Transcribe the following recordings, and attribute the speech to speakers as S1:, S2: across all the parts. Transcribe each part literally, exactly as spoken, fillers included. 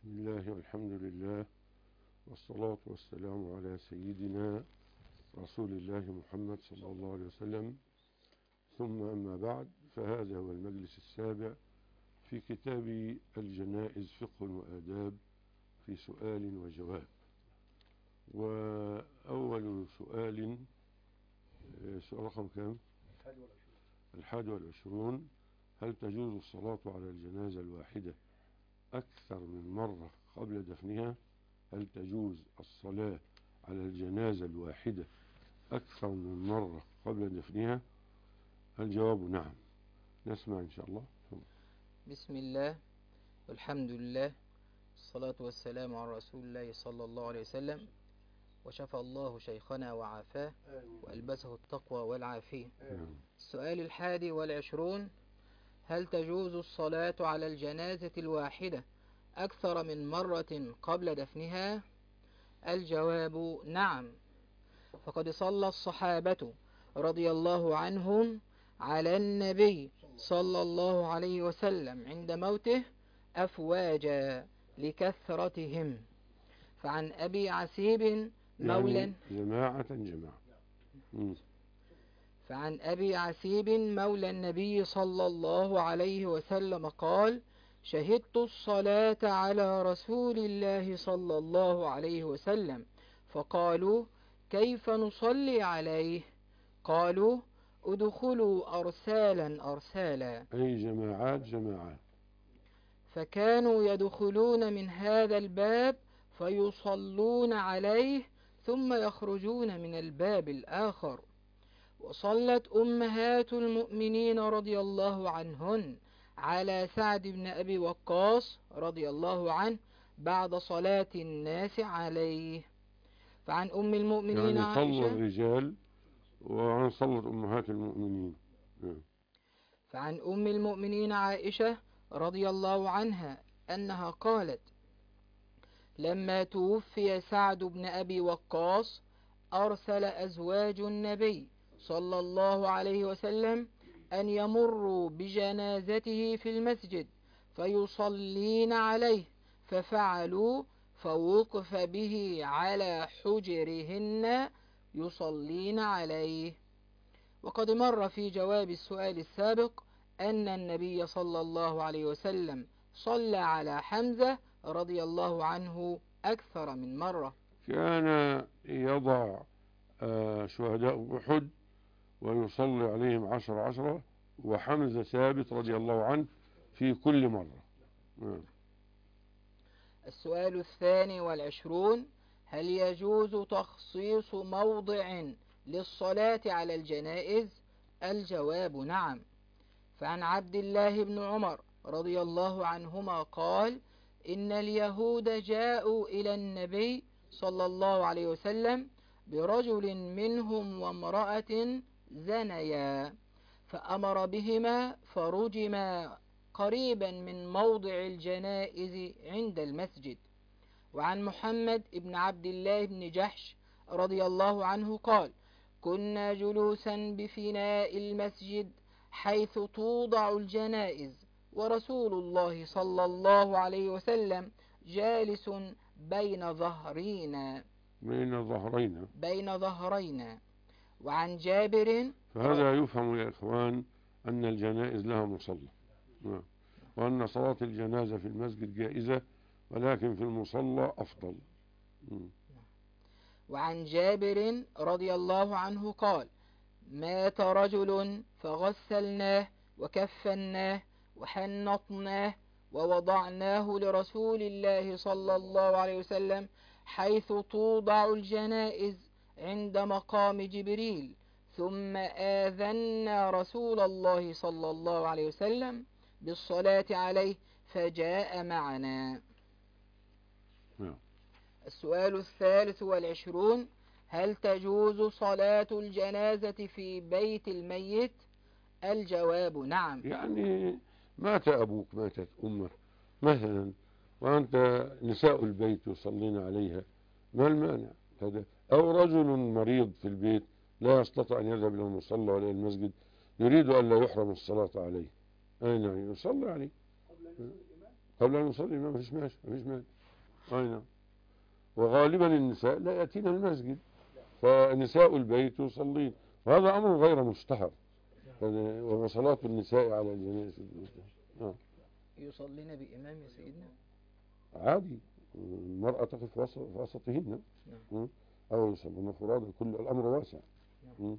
S1: بسم الله والحمد لله والصلاة والسلام على سيدنا رسول الله محمد صلى الله عليه وسلم، ثم أما بعد، فهذا هو المجلس السابع في كتاب الجنائز فقه وآداب في سؤال وجواب. وأول سؤال سؤال رقم كام؟ الحادي والعشرون. هل تجوز الصلاة على الجنازة الواحدة أكثر من مرة قبل دفنها؟ هل تجوز الصلاة على الجنازة الواحدة أكثر من مرة قبل دفنها؟ الجواب نعم. نسمع إن شاء الله.
S2: بسم الله والحمد لله والصلاة والسلام على رسول الله صلى الله عليه وسلم، وشفى الله شيخنا وعافاه وألبسه التقوى والعافية. السؤال الحادي والعشرون: هل تجوز الصلاة على الجنازة الواحدة أكثر من مرة قبل دفنها؟ الجواب نعم، فقد صلى الصحابة رضي الله عنهم على النبي صلى الله عليه وسلم عند موته أفواجا لكثرتهم. فعن أبي عسيب مولى
S1: يعني جماعة جماعة مم.
S2: فعن أبي عسيب مولى النبي صلى الله عليه وسلم قال: شهدت الصلاة على رسول الله صلى الله عليه وسلم، فقالوا: كيف نصلي عليه؟ قالوا: ادخلوا أرسالا أرسالا.
S1: أي جماعات جماعات.
S2: فكانوا يدخلون من هذا الباب فيصلون عليه ثم يخرجون من الباب الآخر. وصلت أمهات المؤمنين رضي الله عنهن على سعد بن أبي وقاص رضي الله عنه بعد صلاة الناس عليه. فعن أم المؤمنين
S1: يعني صلى
S2: عائشة
S1: الرجال وعن صلت أمهات المؤمنين.
S2: فعن أم المؤمنين عائشة رضي الله عنها أنها قالت: لما توفي سعد بن أبي وقاص أرسل أزواج النبي صلى الله عليه وسلم أن يمروا بجنازته في المسجد فيصلين عليه، ففعلوا، فوقف به على حجرهن يصلين عليه. وقد مر في جواب السؤال السابق أن النبي صلى الله عليه وسلم صلى على حمزة رضي الله عنه أكثر من مرة.
S1: كان يضع شهداء أحد ويصلي عليهم عشر عشرة، وحمزة ثابت رضي الله عنه في كل مرة.
S2: السؤال الثاني والعشرون: هل يجوز تخصيص موضع للصلاة على الجنائز؟ الجواب نعم. فعن عبد الله بن عمر رضي الله عنهما قال: إن اليهود جاءوا إلى النبي صلى الله عليه وسلم برجل منهم وامرأة زنيا، فأمر بهما فرجما قريبا من موضع الجنائز عند المسجد. وعن محمد بن عبد الله بن جحش رضي الله عنه قال: كنا جلوسا بفناء المسجد حيث توضع الجنائز، ورسول الله صلى الله عليه وسلم جالس بين ظهرينا
S1: بين ظهرينا
S2: بين ظهرينا. وعن جابر،
S1: فهذا يفهم يا إخوان أن الجنائز لها مصلى، وأن صلاة الجنازة في المسجد جائزة، ولكن في المصلى أفضل.
S2: وعن جابر رضي الله عنه قال: مات رجل فغسلناه وكفناه وحنطناه ووضعناه لرسول الله صلى الله عليه وسلم حيث توضع الجنائز عند مقام جبريل، ثم آذنا رسول الله صلى الله عليه وسلم بالصلاة عليه فجاء معنا. السؤال الثالث والعشرون: هل تجوز صلاة الجنازة في بيت الميت؟ الجواب نعم.
S1: يعني مات أبوك، ماتت أمك مثلا، وأنت نساء البيت يصلين عليها، ما المانع هذا؟ أو رجل مريض في البيت لا يستطيع أن يذهب إلى المصلى ولا المسجد، يريد أن لا يحرم الصلاة عليه، أين يصلي عليه؟ قبل أن يصلي ما فيش ماشي ما فيش ماشي أي نعم. وغالبا النساء لا يأتين المسجد، فنساء البيت يصلين، وهذا أمر غير مشتهر، وصلاة النساء على الجنائز آه.
S2: يصلين بإمام يا سيدنا
S1: عادي، المرأة تقف وسط وسطهن
S2: نعم.
S1: أو يصلون فرادى، كل الأمر واسع.
S2: نعم.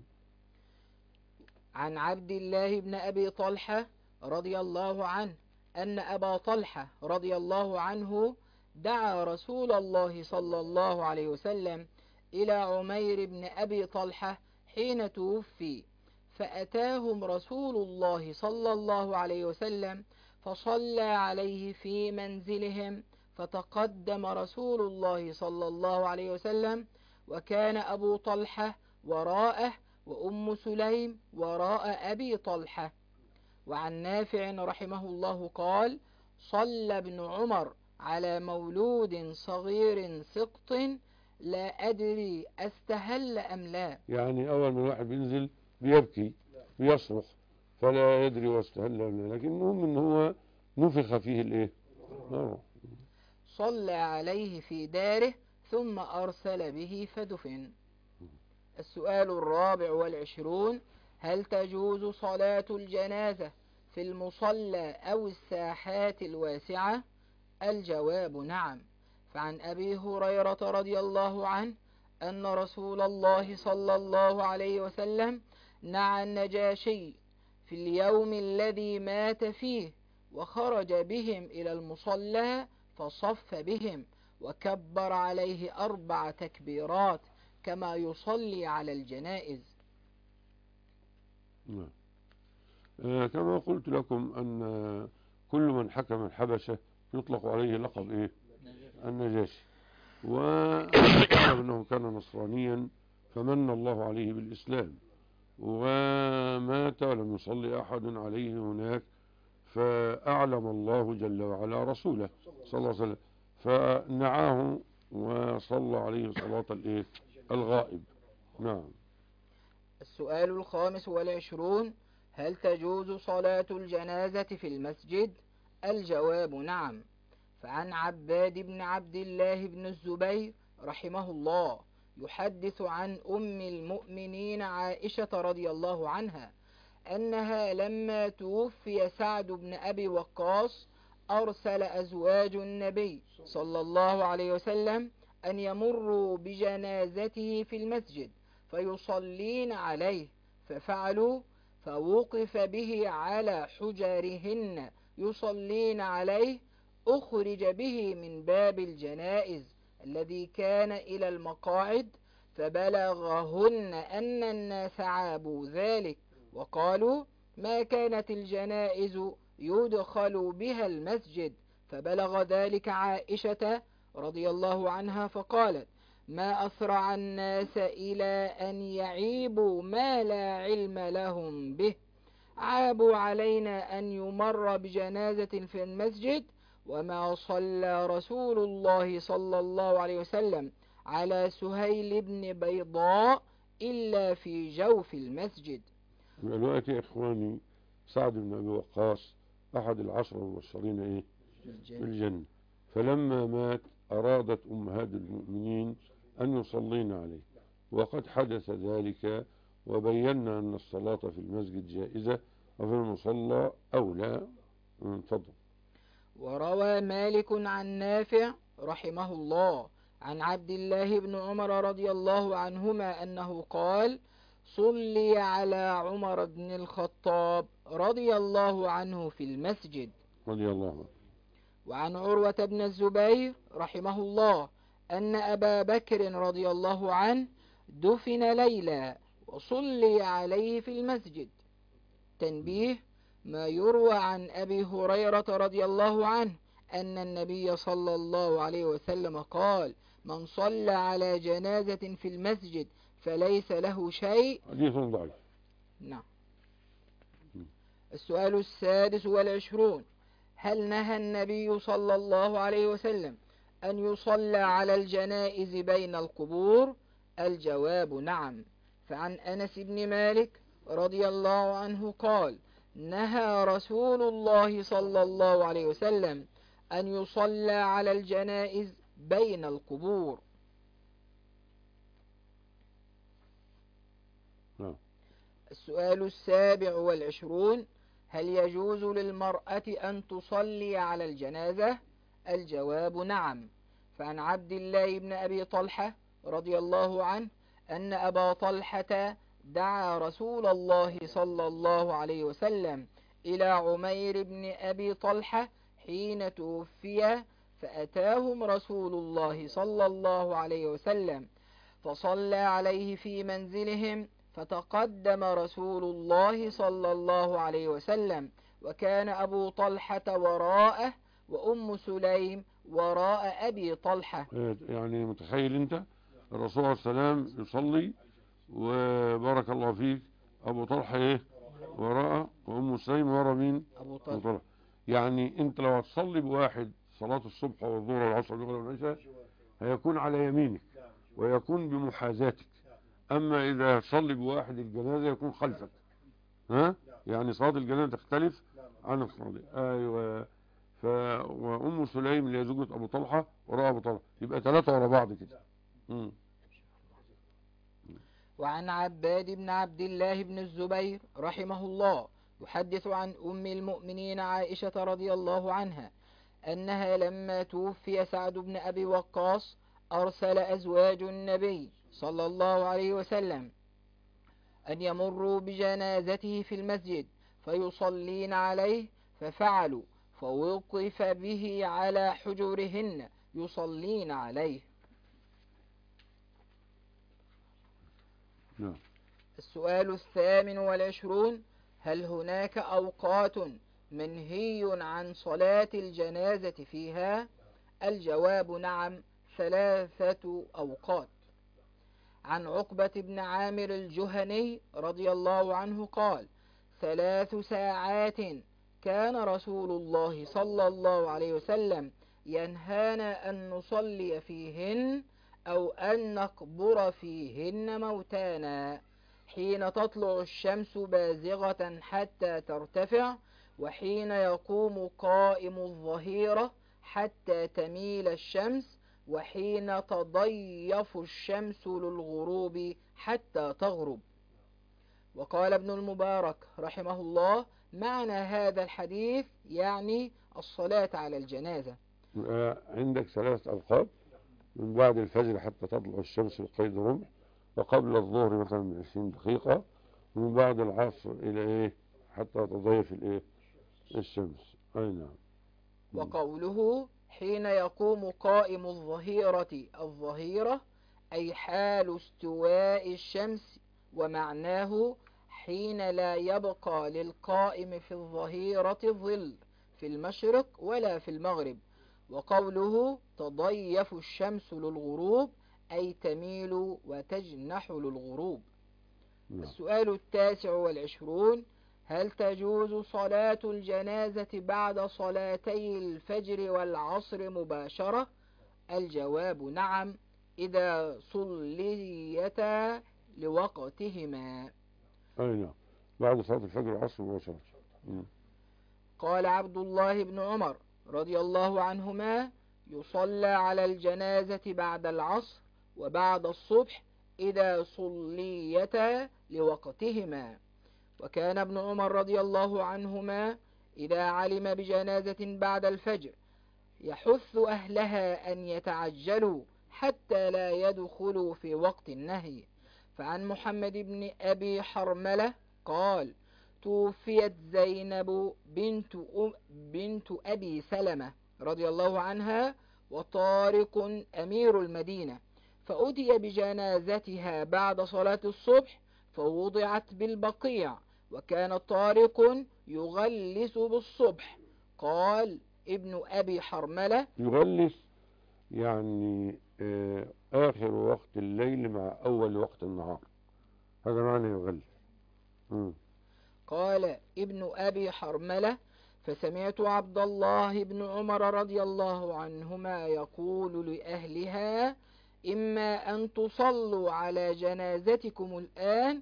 S2: عن عبد الله بن أبي طلحة رضي الله عنه أن أبا طلحة رضي الله عنه دعا رسول الله صلى الله عليه وسلم إلى عمير بن أبي طلحة حين توفي، فأتاهم رسول الله صلى الله عليه وسلم فصلى عليه في منزلهم، فتقدم رسول الله صلى الله عليه وسلم وكان أبو طلحة وراءه وأم سليم وراء أبي طلحة. وعن نافع رحمه الله قال: صلى ابن عمر على مولود صغير سقط لا أدري أستهل أم لا.
S1: يعني أول ما الواحد بينزل بيبكي بيصرخ فلا يدري واستهل أم لا، لكن المهم إن هو نفخ فيه الإيه؟ آه.
S2: صلى عليه في داره ثم أرسل به فدفن. السؤال الرابع والعشرون: هل تجوز صلاة الجنازة في المصلى أو الساحات الواسعة؟ الجواب نعم. فعن أبي هريرة رضي الله عنه أن رسول الله صلى الله عليه وسلم نعى النجاشي في اليوم الذي مات فيه، وخرج بهم إلى المصلى فصف بهم وكبر عليه أربع تكبيرات كما يصلي على الجنائز.
S1: نعم. آه كما قلت لكم أن كل من حكم الحبشة يطلق عليه لقب إيه؟ النجاشي، وأعلم أنه كان نصرانيا فمن الله عليه بالإسلام، ومات ولم يصلي أحد عليه هناك، فأعلم الله جل وعلا رسوله صلى الله عليه وسلم فنعاه وصلى عليه صلاة الإيه؟ الغائب. نعم.
S2: السؤال الخامس والعشرون: هل تجوز صلاة الجنازة في المسجد؟ الجواب نعم. فعن عباد بن عبد الله بن الزبير رحمه الله يحدث عن أم المؤمنين عائشة رضي الله عنها أنها لما توفي سعد بن أبي وقاص أرسل أزواج النبي صلى الله عليه وسلم أن يمروا بجنازته في المسجد فيصلين عليه، ففعلوا، فوقف به على حجرهن يصلين عليه، أخرج به من باب الجنائز الذي كان إلى المقاعد، فبلغهن أن الناس عابوا ذلك وقالوا: ما كانت الجنائز يدخل بها المسجد، فبلغ ذلك عائشة رضي الله عنها فقالت: ما أسرع الناس إلى أن يعيبوا ما لا علم لهم به، عابوا علينا أن يمر بجنازة في المسجد، وما صلى رسول الله صلى الله عليه وسلم على سهيل بن بيضاء إلا في جوف المسجد.
S1: دلوقتي يا إخواني سعد بن أبي وقاص أحد العشرة المبشرين إيه؟ بالجنة، فلما مات أرادت أمهات المؤمنين أن يصلين عليه، وقد حدث ذلك، وبينا أن الصلاة في المسجد جائزة وفي المصلى أولى. تفضل.
S2: وروى مالك عن نافع رحمه الله عن عبد الله بن عمر رضي الله عنهما أنه قال: صلي على عمر بن الخطاب رضي الله عنه في المسجد.
S1: رضي الله عنه.
S2: وعن عروة بن الزبير رحمه الله أن أبا بكر رضي الله عنه دفن ليلا وصلي عليه في المسجد. تنبيه: ما يروى عن أبي هريرة رضي الله عنه أن النبي صلى الله عليه وسلم قال: من صلى على جنازة في المسجد فليس له شيء.
S1: حديث ضعيف.
S2: نعم. السؤال السادس والعشرون: هل نهى النبي صلى الله عليه وسلم أن يصلى على الجنائز بين القبور؟ الجواب نعم. فعن أنس بن مالك رضي الله عنه قال: نهى رسول الله صلى الله عليه وسلم أن يصلى على الجنائز بين القبور.
S1: نعم.
S2: السؤال السابع والعشرون: هل يجوز للمرأة أن تصلي على الجنازة؟ الجواب نعم. فعن عبد الله بن أبي طلحة رضي الله عنه أن أبا طلحة دعا رسول الله صلى الله عليه وسلم إلى عمير بن أبي طلحة حين توفي، فأتاهم رسول الله صلى الله عليه وسلم فصلى عليه في منزلهم، فتقدم رسول الله صلى الله عليه وسلم وكان أبو طلحة وراءه وأم سليم وراء أبي طلحة.
S1: يعني متخيل أنت الرسول عليه السلام يصلي وبارك الله فيك أبو طلحة إيه وراءه وأم سليم وراء مين؟
S2: أبو طلحة.
S1: يعني أنت لو هتصلي بواحد صلاة الصبح والظهر والعصر والمغرب والعشاء هيكون على يمينك ويكون بمحاذاتك، أما إذا تصلي بواحد الجنازة يكون خلفك. ها؟ يعني صلاة الجنازة تختلف عن الصلاة. أيوة. ف... وأم سليم اللي هي زوجة أبو طلحة وراء أبو طلحة، يبقى ثلاثة ورا بعض كده. مم.
S2: وعن عباد بن عبد الله بن الزبير رحمه الله يحدث عن أم المؤمنين عائشة رضي الله عنها أنها لما توفي سعد بن أبي وقاص أرسل أزواج النبي صلى الله عليه وسلم أن يمروا بجنازته في المسجد فيصلين عليه، ففعلوا، فوقف به على حجرهن يصلين عليه.
S1: نعم.
S2: السؤال الثامن والعشرون: هل هناك أوقات منهي عن صلاة الجنازة فيها؟ الجواب نعم، ثلاثة أوقات. عن عقبة بن عامر الجهني رضي الله عنه قال: ثلاث ساعات كان رسول الله صلى الله عليه وسلم ينهانا أن نصلي فيهن أو أن نقبر فيهن موتانا: حين تطلع الشمس بازغة حتى ترتفع، وحين يقوم قائم الظهيرة حتى تميل الشمس، وحين تضيف الشمس للغروب حتى تغرب. وقال ابن المبارك رحمه الله: معنى هذا الحديث يعني الصلاة على الجنازة.
S1: عندك ثلاث أوقات: من بعد الفجر حتى تطلع الشمس بقيد رمح، وقبل الظهر مثلا من عشرين دقيقة، ومن بعد العصر إلى إيه حتى تضيف الإيه الشمس. أي نعم.
S2: وقوله حين يقوم قائم الظهيرة، الظهيرة أي حال استواء الشمس، ومعناه حين لا يبقى للقائم في الظهيرة ظل في المشرق ولا في المغرب. وقوله تضيف الشمس للغروب أي تميل وتجنح للغروب. السؤال التاسع والعشرون: هل تجوز صلاة الجنازة بعد صلاتي الفجر والعصر مباشرة؟ الجواب نعم، إذا صليتا لوقتهما.
S1: أي نعم، بعد صلاة الفجر والعصر مباشرة.
S2: قال عبد الله بن عمر رضي الله عنهما: يصلى على الجنازة بعد العصر وبعد الصبح إذا صليتا لوقتهما. وكان ابن عمر رضي الله عنهما إذا علم بجنازة بعد الفجر يحث أهلها أن يتعجلوا حتى لا يدخلوا في وقت النهي. فعن محمد بن أبي حرملة قال: توفيت زينب بنت, بنت أبي سلمة رضي الله عنها وطارق أمير المدينة، فأتي بجنازتها بعد صلاة الصبح فوضعت بالبقيع، وكان طارق يغلس بالصبح. قال ابن أبي حرملة:
S1: يغلس يعني آه آخر وقت الليل مع أول وقت النهار، هذا معنى يغلس. م.
S2: قال ابن أبي حرملة: فسمعت عبد الله بن عمر رضي الله عنهما يقول لأهلها: إما أن تصلوا على جنازتكم الآن،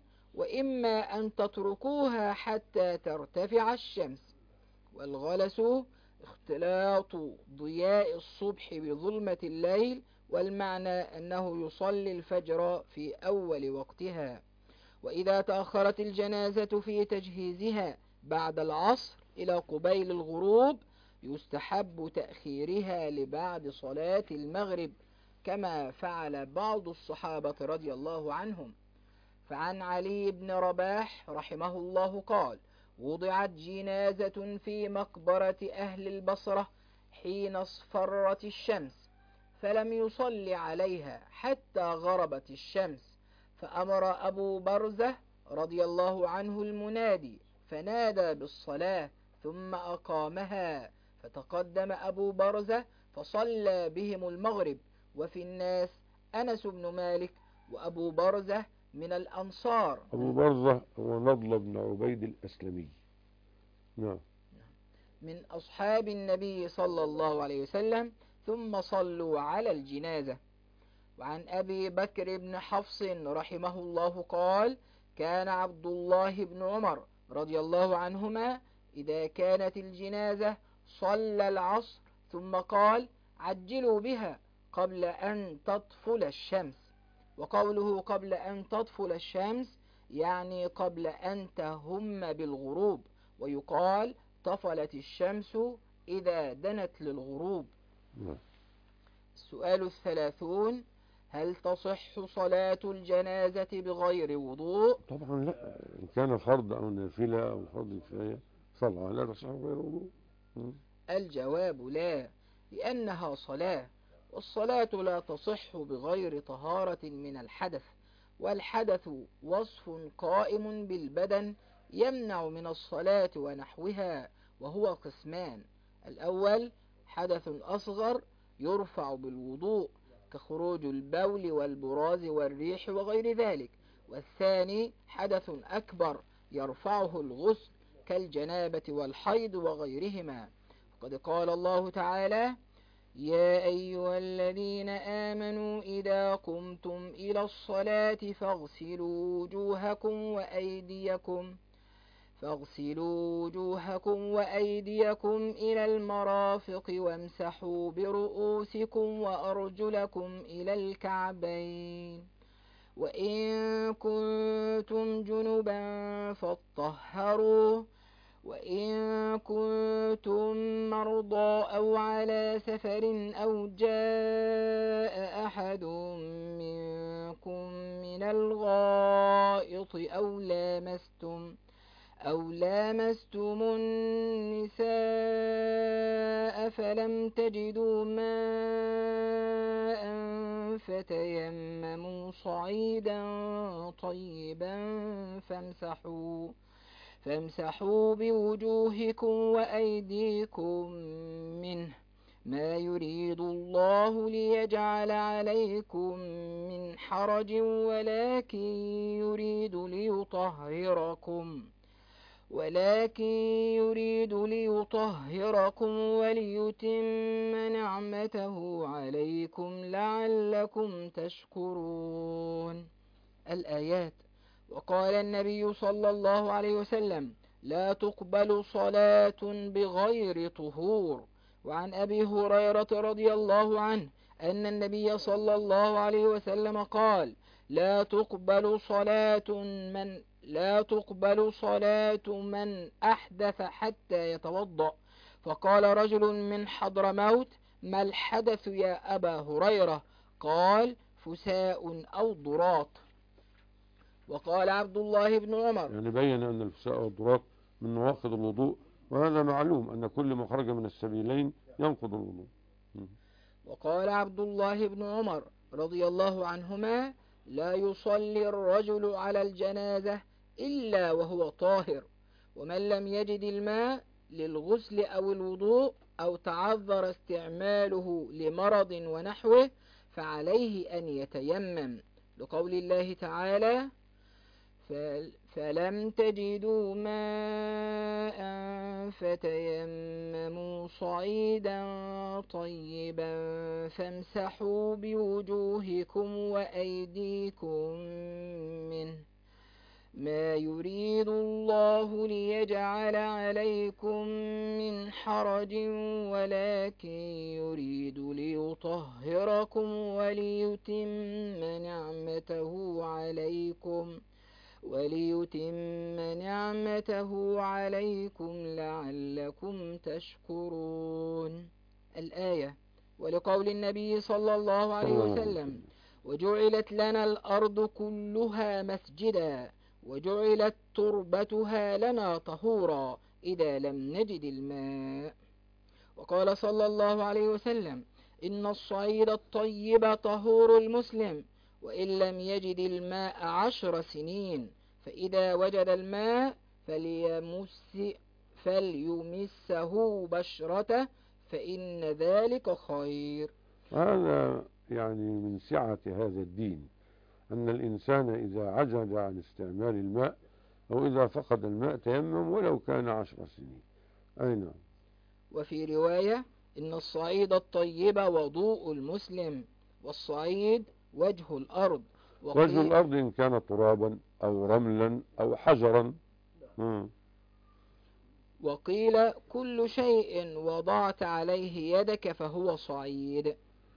S2: وإما أن تتركوها حتى ترتفع الشمس. والغلس اختلاط ضياء الصبح بظلمة الليل، والمعنى أنه يصلي الفجر في أول وقتها. وإذا تأخرت الجنازة في تجهيزها بعد العصر إلى قبيل الغروب يستحب تأخيرها لبعد صلاة المغرب، كما فعل بعض الصحابة رضي الله عنهم. فعن علي بن رباح رحمه الله قال: وضعت جنازة في مقبرة أهل البصرة حين اصفرت الشمس، فلم يصل عليها حتى غربت الشمس، فأمر أبو برزة رضي الله عنه المنادي فنادى بالصلاة ثم أقامها، فتقدم أبو برزة فصلى بهم المغرب، وفي الناس أنس بن مالك وأبو برزة من الأنصار.
S1: أبو برزة هو نضل بن عبيد الأسلمي. نعم.
S2: من أصحاب النبي صلى الله عليه وسلم، ثم صلوا على الجنازة. وعن أبي بكر بن حفص رحمه الله قال: كان عبد الله بن عمر رضي الله عنهما إذا كانت الجنازة صلى العصر ثم قال: عجلوا بها قبل أن تطفل الشمس. وقوله قبل أن تطفل الشمس يعني قبل أن تهم بالغروب، ويقال طفلت الشمس إذا دنت للغروب. السؤال الثلاثون: هل تصح صلاة الجنازة بغير وضوء؟
S1: طبعا لا، إن كان فرض أو نافلة أو فرض كفاية صلاة لا تصح بغير وضوء.
S2: الجواب لا، لأنها صلاة، والصلاة لا تصح بغير طهارة من الحدث، والحدث وصف قائم بالبدن يمنع من الصلاة ونحوها، وهو قسمان: الأول حدث أصغر يرفع بالوضوء كخروج البول والبراز والريح وغير ذلك، والثاني حدث أكبر يرفعه الغسل كالجنابة والحيض وغيرهما. قد قال الله تعالى: يا أيها الذين آمنوا إذا قمتم إلى الصلاة فاغسلوا وجوهكم وأيديكم فاغسلوا وجوهكم وأيديكم إلى المرافق وامسحوا برؤوسكم وأرجلكم إلى الكعبين، وإن كنتم جنبا فاطهروا، وإن كنتم مرضى أو على سفر أو جاء أحد منكم من الغائط أو لامستم أو لامستم النساء فلم تجدوا ماء فتيمموا صعيدا طيبا فامسحوا فامسحوا بوجوهكم وأيديكم منه، ما يريد الله ليجعل عليكم من حرج ولكن يريد ليطهركم ولكن يريد ليطهركم وليتم نعمته عليكم لعلكم تشكرون. الآيات. وقال النبي صلى الله عليه وسلم: لا تقبل صلاة بغير طهور. وعن أبي هريرة رضي الله عنه أن النبي صلى الله عليه وسلم قال: لا تقبل صلاة من لا تقبل صلاة من أحدث حتى يتوضأ. فقال رجل من حضرموت: ما الحدث يا أبا هريرة؟ قال: فساء أو ضراط. وقال عبد الله بن عمر،
S1: يعني بين أن الفساء والضراط من نواقض الوضوء، وهذا معلوم أن كل ما خرج من السبيلين ينقض الوضوء.
S2: وقال عبد الله بن عمر رضي الله عنهما: لا يصلي الرجل على الجنازة إلا وهو طاهر، ومن لم يجد الماء للغسل أو الوضوء أو تعذر استعماله لمرض ونحوه فعليه أن يتيمم، لقول الله تعالى: فلم تجدوا ماء فتيمموا صعيدا طيبا فامسحوا بوجوهكم وأيديكم منه، ما يريد الله ليجعل عليكم من حرج ولكن يريد ليطهركم وليتم نعمته عليكم وليتم نعمته عليكم لعلكم تشكرون. الآية. ولقول النبي صلى الله عليه وسلم: وجعلت لنا الأرض كلها مسجدا وجعلت تربتها لنا طهورا إذا لم نجد الماء. وقال صلى الله عليه وسلم: إن الصعيد الطيب طهور المسلم وإن لم يجد الماء عشر سنين فإذا وجد الماء فليمس فليمسه بشرته فإن ذلك خير.
S1: هذا يعني من سعة هذا الدين أن الإنسان إذا عجز عن استعمال الماء أو إذا فقد الماء تيمم ولو كان عشر سنين. أي نعم.
S2: وفي رواية: إن الصعيد الطيب وضوء المسلم والصعيد وجه الأرض.
S1: وجه الأرض إن كان ترابا أو رملا أو حجرا. م.
S2: وقيل: كل شيء وضعت عليه يدك فهو صعيد.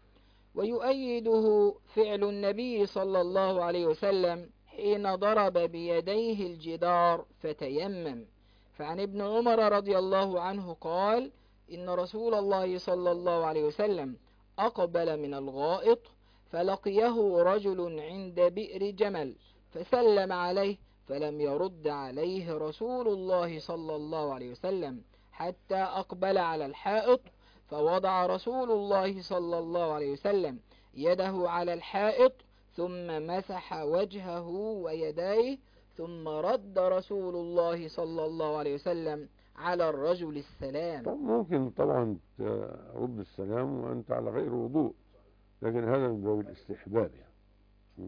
S2: ويؤيده فعل النبي صلى الله عليه وسلم حين ضرب بيديه الجدار فتيمم. فعن ابن عمر رضي الله عنه قال: إن رسول الله صلى الله عليه وسلم أقبل من الغائط فلقيه رجل عند بئر جمل فسلم عليه فلم يرد عليه رسول الله صلى الله عليه وسلم حتى أقبل على الحائط، فوضع رسول الله صلى الله عليه وسلم يده على الحائط ثم مسح وجهه ويديه ثم رد رسول الله صلى الله عليه وسلم على الرجل السلام.
S1: طب ممكن طبعا ترد السلام وأنت على غير وضوء، لكن هذا من باب الاستحباب يعني.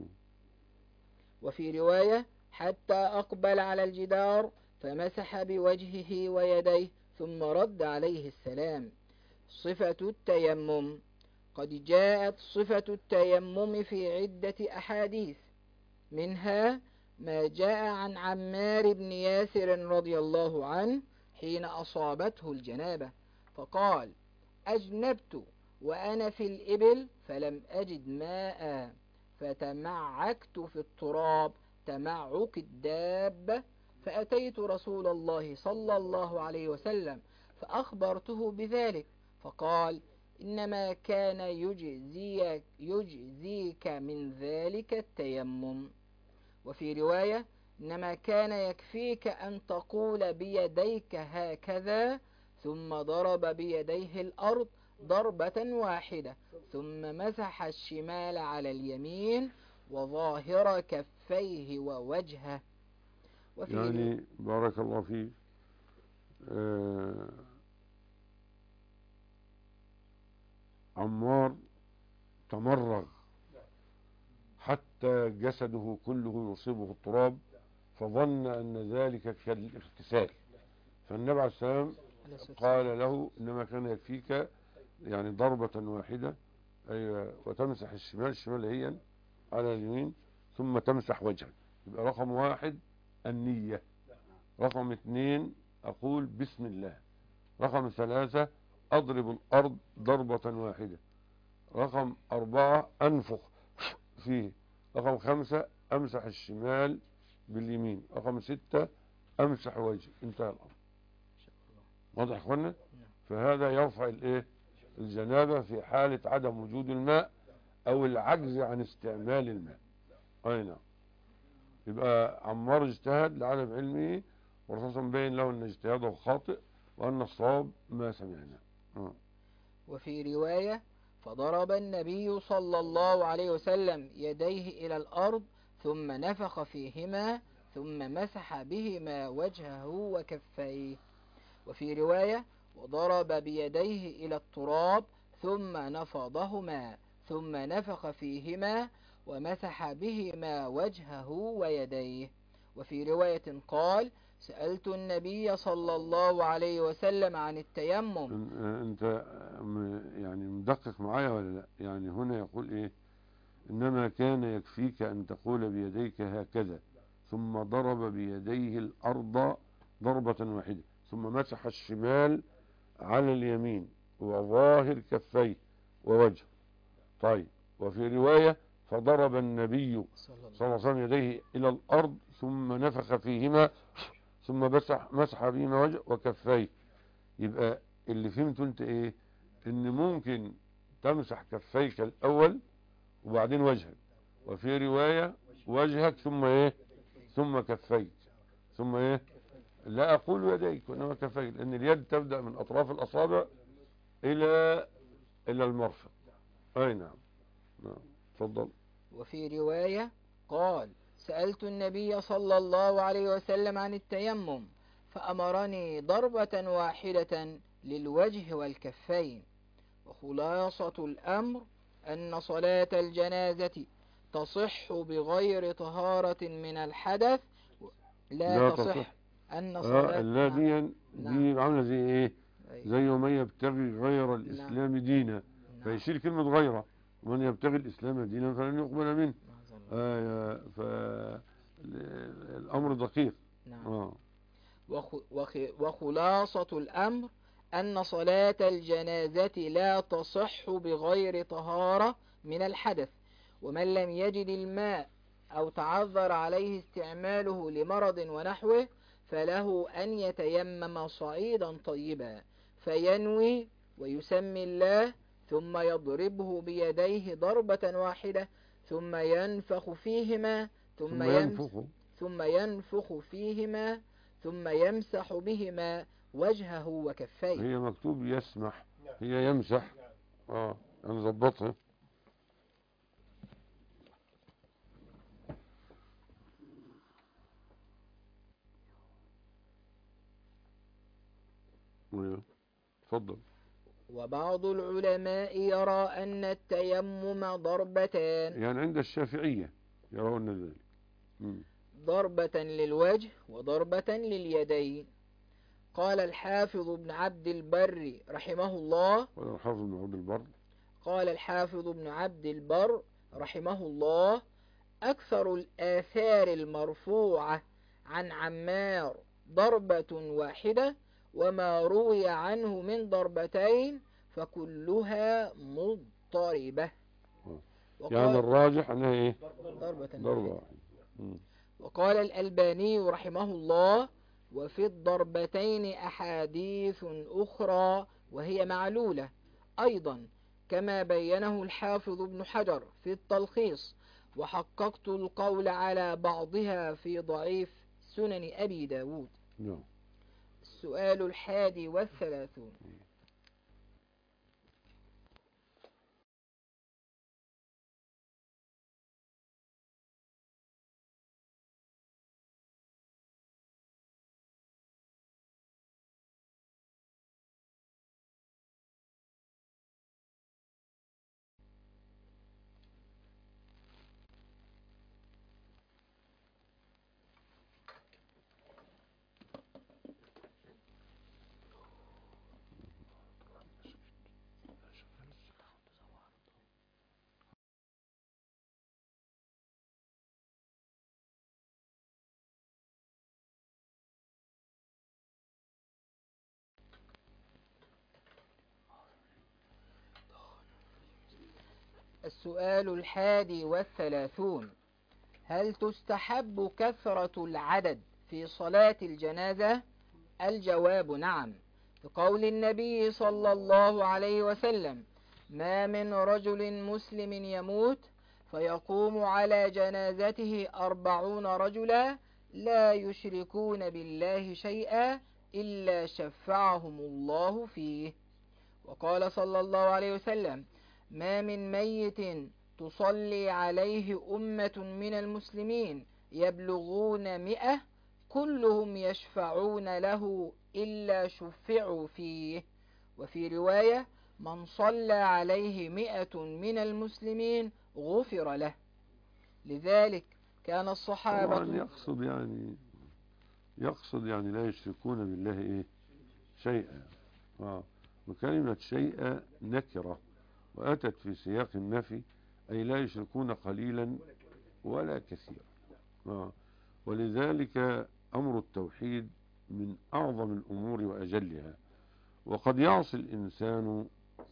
S2: وفي رواية: حتى أقبل على الجدار فمسح بوجهه ويديه ثم رد عليه السلام. صفة التيمم. قد جاءت صفة التيمم في عدة أحاديث، منها ما جاء عن عمار بن ياسر رضي الله عنه حين أصابته الجنابة فقال: أجنبت وأنا في الإبل فلم أجد ماء فتمعكت في التراب تمعك الدابة فأتيت رسول الله صلى الله عليه وسلم فأخبرته بذلك فقال: إنما كان يجزيك, يجزيك من ذلك التيمم. وفي رواية: إنما كان يكفيك أن تقول بيديك هكذا ثم ضرب بيديه الأرض ضربة واحدة ثم مسح الشمال على اليمين وظاهر كفيه ووجهه.
S1: وفي يعني بارك الله فيك. آه عمار تمرغ حتى جسده كله يصيبه التراب فظن أن ذلك كالاغتسال، فالنبي عليه السلام قال له: إنما كان يكفيك يعني ضربة واحدة، أيوة، وتمسح الشمال الشمال هي على اليمين ثم تمسح وجهك. يبقى رقم واحد النية، رقم اثنين أقول بسم الله، رقم ثلاثة أضرب الأرض ضربة واحدة، رقم أربعة أنفخ فيه، رقم خمسة أمسح الشمال باليمين، رقم ستة أمسح وجهي. انتهى الأمر. واضح يا اخوانا؟ فهذا يرفع الايه؟ الجنابة في حالة عدم وجود الماء أو العجز عن استعمال الماء. أي نعم. يبقى عمار اجتهد لعدم علمه والرسول بين له أن اجتهاده خاطئ وأن الصواب ما سمعنا. آه.
S2: وفي رواية: فضرب النبي صلى الله عليه وسلم يديه إلى الأرض ثم نفخ فيهما ثم مسح بهما وجهه وكفيه. وفي رواية: وضرب بيديه إلى التراب ثم نفضهما ثم نفخ فيهما ومسح بهما وجهه ويديه. وفي رواية قال: سألت النبي صلى الله عليه وسلم عن التيمم.
S1: انت يعني مدقق معايا ولا لا؟ يعني هنا يقول ايه؟ انما كان يكفيك ان تقول بيديك هكذا ثم ضرب بيديه الأرض ضربة واحدة ثم مسح الشمال على اليمين وظاهر كفيه ووجهه. طيب، وفي رواية فضرب النبي صلى الله عليه وسلم يديه إلى الأرض ثم نفخ فيهما ثم مسح مسح بهما وجهه وكفيه. يبقى اللي فهمته انت ايه؟ ان ممكن تمسح كفيك الأول وبعدين وجهك، وفي رواية وجهك ثم ايه؟ ثم كفيك، ثم ايه؟ لا أقول يديك وإنما كفيك، لأن اليد تبدأ من أطراف الأصابع إلى إلى المرفق. أي نعم. نعم، تفضل.
S2: وفي رواية قال: سألت النبي صلى الله عليه وسلم عن التيمم فأمرني ضربة واحدة للوجه والكفين. وخلاصة الأمر أن صلاة الجنازة تصح بغير طهارة من الحدث. لا,
S1: لا
S2: تصح,
S1: تصح.
S2: أن
S1: آه
S2: صلاة
S1: لا
S2: نعم.
S1: دي دي
S2: نعم.
S1: عاملة زي ايه؟
S2: أيوة.
S1: زي ومن يبتغي غير
S2: نعم.
S1: الإسلام دينا،
S2: نعم.
S1: فيشيل كلمة غيره، ومن يبتغي الإسلام دينا فلن يقبل منه. آه فالأمر دقيق.
S2: نعم.
S1: آه.
S2: وخ وخ وخلاصة الأمر أن صلاة الجنازة لا تصح بغير طهارة من الحدث. ومن لم يجد الماء أو تعذر عليه استعماله لمرض ونحوه فله أن يتيمم صعيدا طيبا فينوي ويسمي الله ثم يضربه بيديه ضربة واحدة ثم ينفخ فيهما ثم,
S1: ثم
S2: يمس
S1: ينفخ
S2: ثم ينفخ فيهما ثم يمسح بهما وجهه وكفيه.
S1: هي مكتوب يسمح، هي يمسح. اه انا ظبطها. تفضل.
S2: وبعض العلماء يرى أن التيمم ضربتان،
S1: يعني عند الشافعية يرون ذلك. مم.
S2: ضربة للوجه وضربة لليدين. قال الحافظ ابن عبد البر رحمه الله
S1: قال الحافظ ابن عبد البر
S2: قال الحافظ ابن عبد البر رحمه الله: أكثر الآثار المرفوعة عن عمار ضربة واحدة، وما روي عنه من ضربتين فكلها مضطربة.
S1: يعني الراجح أنها إيه؟
S2: ضربة
S1: ضربة واحدة.
S2: وقال الألباني رحمه الله: وفي الضربتين أحاديث أخرى وهي معلولة أيضا، كما بينه الحافظ ابن حجر في التلخيص، وحققت القول على بعضها في ضعيف سنن أبي داود.
S1: نعم.
S2: السؤال الحادي والثلاثون. السؤال الحادي والثلاثون: هل تستحب كثرة العدد في صلاة الجنازة؟ الجواب نعم، بقول النبي صلى الله عليه وسلم: ما من رجل مسلم يموت فيقوم على جنازته أربعون رجلا لا يشركون بالله شيئا إلا شفعهم الله فيه. وقال صلى الله عليه وسلم: ما من ميت تصلي عليه أمة من المسلمين يبلغون مئة كلهم يشفعون له إلا شفعوا فيه. وفي رواية: من صلى عليه مئة من المسلمين غفر له. لذلك كان الصحابة
S1: طبعا يقصد يعني يقصد يعني لا يشركون بالله إيه؟ شيئا. آه. وكلمة شيئا نكرة وأتت في سياق النفي، أي لا يشركون قليلا ولا كثيرا. آه. ولذلك أمر التوحيد من أعظم الأمور وأجلها. وقد يعصي الإنسان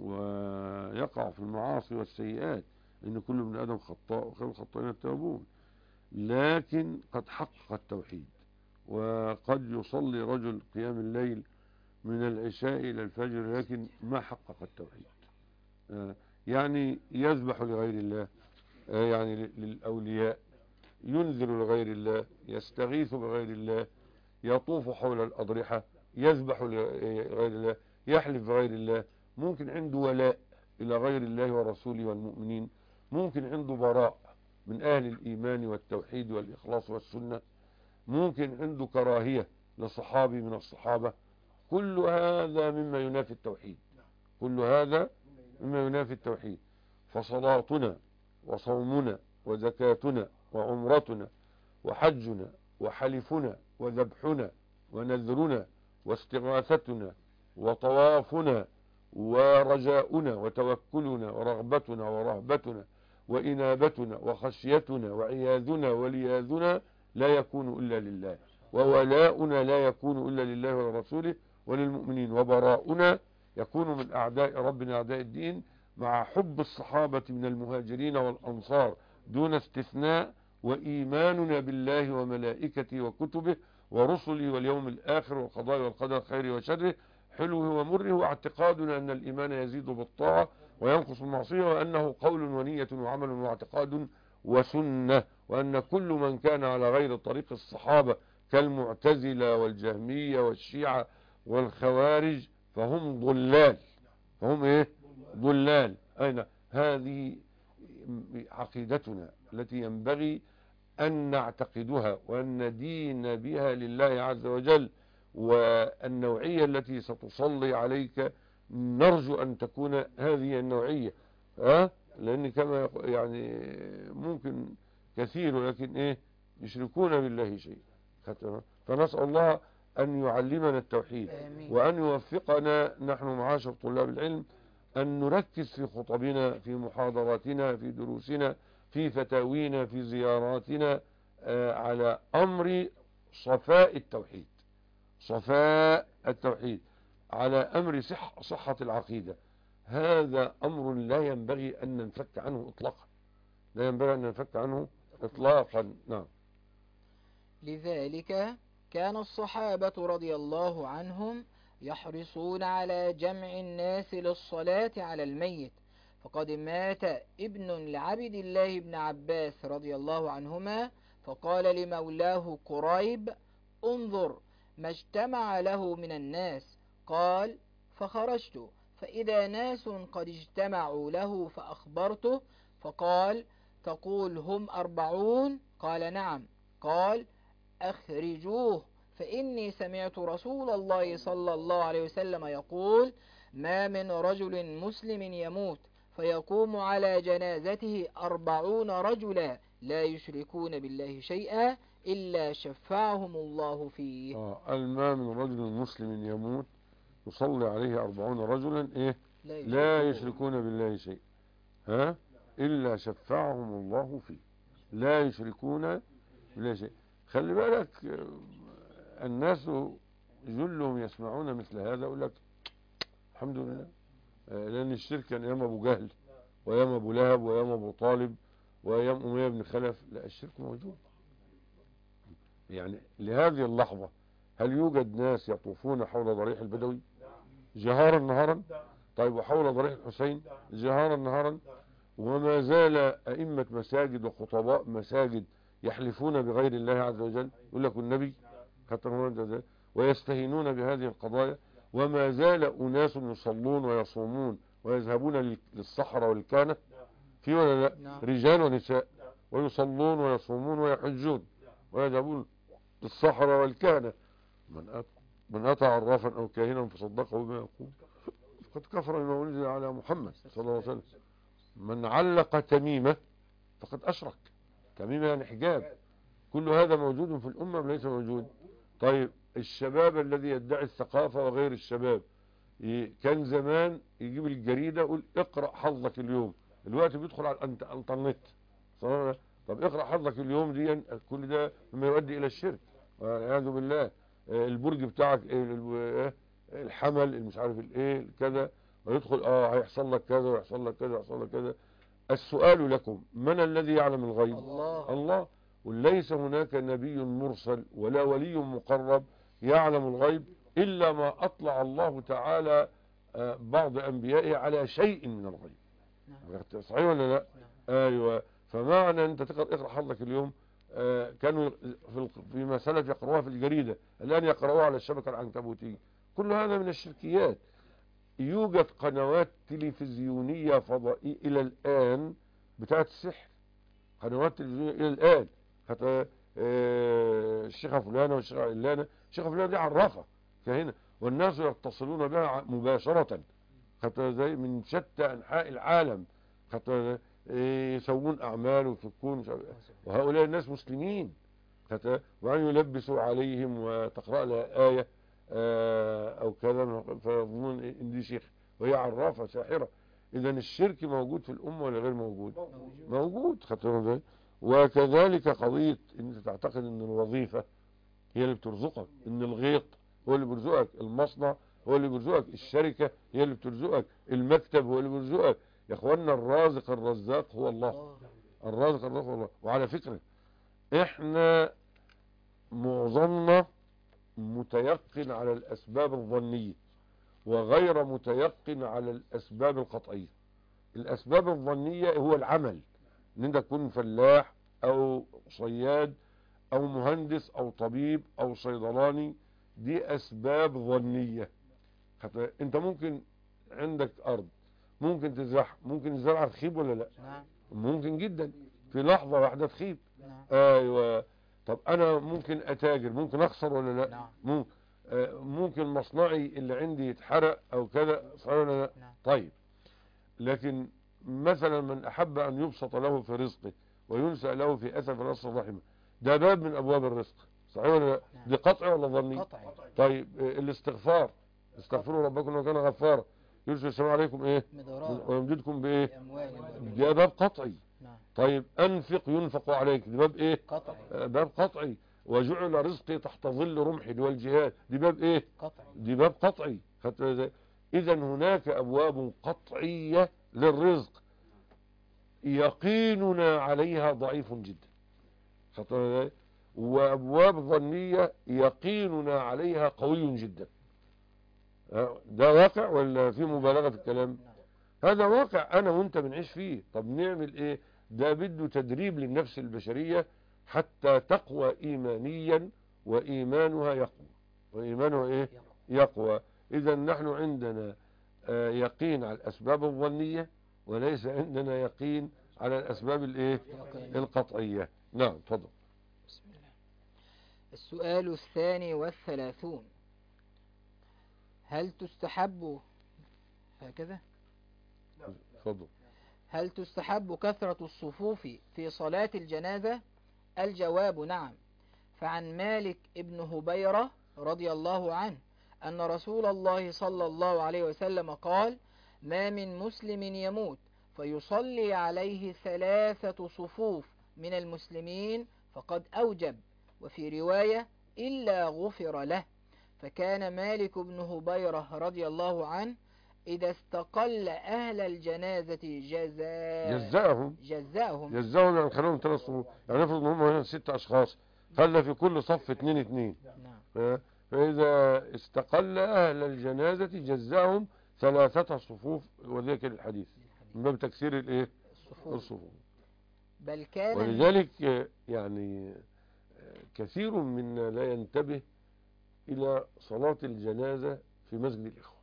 S1: ويقع في المعاصي والسيئات، إن كل ابن آدم خطاء وخير الخطائين التوابون، لكن قد حقق التوحيد. وقد يصلي رجل قيام الليل من العشاء إلى الفجر لكن ما حقق التوحيد. آه يعني يذبح لغير الله، آه يعني للأولياء، ينذر لغير الله، يستغيث بغير الله، يطوف حول الأضرحة، يذبح لغير الله، يحلف بغير الله، ممكن عنده ولاء إلى غير الله ورسوله والمؤمنين، ممكن عنده براء من أهل الإيمان والتوحيد والإخلاص والسنة، ممكن عنده كراهية لصحابي من الصحابة. كل هذا مما ينافي التوحيد، كل هذا مما ينافي التوحيد. فصلاتنا وصومنا وزكاتنا وعمرتنا وحجنا وحلفنا وذبحنا ونذرنا واستغاثتنا وطوافنا ورجاؤنا وتوكلنا ورغبتنا ورهبتنا وإنابتنا وخشيتنا وعياذنا ولياذنا لا يكون إلا لله، وولاؤنا لا يكون إلا لله ولرسوله وللمؤمنين، وبراؤنا يكون من أعداء ربنا أعداء الدين، مع حب الصحابة من المهاجرين والأنصار دون استثناء، وإيماننا بالله وملائكته وكتبه ورسله واليوم الآخر والقضاء والقدر خيره وشره حلوه ومره، واعتقادنا أن الإيمان يزيد بالطاعة وينقص المعصية، وأنه قول ونية وعمل واعتقاد وسنة، وأن كل من كان على غير طريق الصحابة كالمعتزلة والجهمية والشيعة والخوارج فهم ضلال، فهم إيه؟ ضلال. أين هذه عقيدتنا التي ينبغي أن نعتقدها وأن ندين بها لله عز وجل، والنوعية التي ستصلي عليك نرجو أن تكون هذه النوعية. أه؟ لأن كما يعني ممكن كثير لكن إيه يشركون بالله شيء. فنسأل الله أن يعلمنا التوحيد وأن يوفقنا نحن معاشر طلاب العلم أن نركز في خطبنا، في محاضراتنا، في دروسنا، في فتاوينا، في زياراتنا آه على أمر صفاء التوحيد، صفاء التوحيد، على أمر صح صحة العقيدة. هذا أمر لا ينبغي أن ننفك عنه إطلاقا، لا ينبغي أن ننفك عنه إطلاقا. نعم.
S2: لذلك كان الصحابة رضي الله عنهم يحرصون على جمع الناس للصلاة على الميت. فقد مات ابن لعبد الله بن عباس رضي الله عنهما، فقال لمولاه قريب: انظر ما اجتمع له من الناس. قال: فخرجت فإذا ناس قد اجتمعوا له فأخبرته، فقال: تقول هم أربعون؟ قال: نعم. قال: أخرجوه، فإني سمعت رسول الله صلى الله عليه وسلم يقول: ما من رجل مسلم يموت فيقوم على جنازته أربعون رجلا لا يشركون بالله شيئا إلا شفعهم الله فيه.
S1: آه ما من رجل مسلم يموت يصلي عليه أربعون رجلا إيه لا يشركون, لا يشركون بالله شيء ها إلا شفعهم الله فيه، لا يشركون بالله شيء. خلي بالك الناس جلهم يسمعون مثل هذا يقول لك الحمد لله، لأن الشرك كان أيام أبو جهل وأيام أبو لهب وأيام أبو طالب وأيام أمية بن خلف. لا، الشرك موجود. يعني لهذه اللحظة هل يوجد ناس يطوفون حول ضريح البدوي جهارا نهارا؟ طيب وحول ضريح الحسين جهارا نهارا؟ وما زال أئمة مساجد وخطباء مساجد يحلفون بغير الله عز وجل، يقول لك النبي ويستهينون بهذه القضايا. وما زال أناس يصلون ويصومون ويذهبون للصحراء والكهنة في ولا لا؟ رجال ونساء، ويصلون ويصومون ويحجون ويذهبون للصحراء والكهنة. من أتى من أتى عرافا أو كاهنا فصدقه بما يقول فقد كفر بما أنزل على محمد صلى الله عليه وسلم. من علق تميمة فقد أشرك. تميمة يعني حجاب. كل هذا موجود في الأمة ليس موجود. طيب الشباب الذي يدعي الثقافة وغير الشباب، كان زمان يجيب الجريدة يقول اقرأ حظك اليوم، الوقت بيدخل على الانترنت طب اقرأ حظك اليوم دي، كل ده مما يؤدي إلى الشرك والعياذ بالله. البرج بتاعك الحمل مش عارف الايه كذا، ويدخل اه هيحصل لك كذا ويحصل لك كذا ويحصل لك كذا. السؤال لكم: من الذي يعلم الغيب؟
S2: الله.
S1: الله. وليس هناك نبي مرسل ولا ولي مقرب يعلم الغيب إلا ما أطلع الله تعالى بعض أنبيائه على شيء من الغيب.
S2: نعم.
S1: صحيح ولا لا؟
S2: نعم.
S1: أيوة. فمعنى أنت تقرأ اقرأ حظك اليوم، آه كانوا في فيما سلف يقرأوها في الجريدة، الآن يقرأوها على الشبكة العنكبوتية. كل هذا من الشركيات. يوجد قنوات تلفزيونية فضائية إلى الآن بتاعت السحر، قنوات تلفزيونية إلى الآن. حتى آه الشيخة فلانة والشيخة علانة، الشيخة فلانة دي عرافة كهنا، والناس يتصلون بها مباشرة حتى زي من شتى أنحاء العالم، حتى يسوون أعمال ويفكون، وهؤلاء الناس مسلمين، حتى وأن يلبسوا عليهم وتقرأ لها آية أو كذا فيظنون إن دي شيخ وهي عرافة ساحرة. إذا الشرك موجود في الأمة ولا غير موجود؟ موجود. موجود. وكذلك قضية إن أنت تعتقد إن الوظيفة هي اللي بترزقك، إن الغيط هو اللي بيرزقك، المصنع هو اللي بيرزقك، الشركة هي اللي بترزقك، المكتب هو اللي بيرزقك. يا اخوانا الرازق الرزاق هو الله. الرازق الرزاق هو الله. وعلى فكرة احنا معظمنا متيقن على الاسباب الظنية وغير متيقن على الاسباب القطعية. الاسباب الظنية هو العمل، ان انت تكون فلاح او صياد او مهندس او طبيب او صيدلاني، دي اسباب ظنية. حتى انت ممكن عندك ارض ممكن تزرعها، ممكن الزرعه تخيب ولا لا؟
S2: نعم.
S1: ممكن جدا في لحظه واحده تخيب.
S2: نعم.
S1: ايوه. طب انا ممكن اتاجر، ممكن اخسر ولا لا؟
S2: نعم.
S1: ممكن. آه ممكن مصنعي اللي عندي يتحرق او كذا، صحيح ولا لا؟
S2: نعم.
S1: طيب، لكن مثلا من احب ان يبسط له في رزقه وينسى له في اسف نصر رحمه، ده باب من ابواب الرزق، صحيح ولا لا؟
S2: نعم.
S1: دي قطعي ولا ظني؟
S2: قطعي.
S1: طيب آه الاستغفار، استغفروا ربكم انه كان غفارا يرسل السماء عليكم ايه
S2: مدرارا
S1: ويمددكم بايه؟
S2: بأموال.
S1: ده باب قطعي.
S2: نعم.
S1: طيب انفق ينفق عليك، دي باب ايه؟
S2: قطعي.
S1: آه باب قطعي. وجعل رزقي تحت ظل رمحي، دي والجهاد، دي باب ايه؟
S2: قطعي.
S1: دي باب قطعي. اذا هناك ابواب قطعية للرزق يقيننا عليها ضعيف جدا، وابواب ظنية يقيننا عليها قوي جدا. ده واقع ولا في مبالغة في الكلام؟ هذا واقع انا وانت بنعيش فيه. طب نعمل ايه؟ ده بده تدريب للنفس البشرية حتى تقوى ايمانيا، وايمانها يقوى، وايمانها ايه؟ يقوى. اذا نحن عندنا آه يقين على الاسباب الظنية، وليس عندنا يقين على الاسباب الايه؟ القطعية. نعم تفضل.
S2: بسم الله. السؤال الثاني والثلاثون: هل تستحب هكذا
S1: تفضل.
S2: هل تستحب كثرة الصفوف في صلاة الجنازة؟ الجواب نعم. فعن مالك ابن هبيرة رضي الله عنه أن رسول الله صلى الله عليه وسلم قال: ما من مسلم يموت فيصلي عليه ثلاثة صفوف من المسلمين فقد أوجب، وفي رواية إلا غفر له. فكان مالك بن هبيرة رضي الله عنه إذا استقل أهل الجنازة جزاء
S1: جزاهم
S2: جزاهم
S1: جزاهم يعني خلوهم ثلاث صفوف. يعني افرض ان هم هنا ست اشخاص، خلى في كل صف اثنين اثنين.
S2: نعم.
S1: فاذا استقل اهل الجنازة جزاهم ثلاثة صفوف، وذلك الحديث من باب تكسير الايه؟
S2: الصفوف.
S1: الصفوف.
S2: بل كان
S1: ولذلك يعني كثير منا لا ينتبه الى صلاة الجنازة في مسجد الاخوة.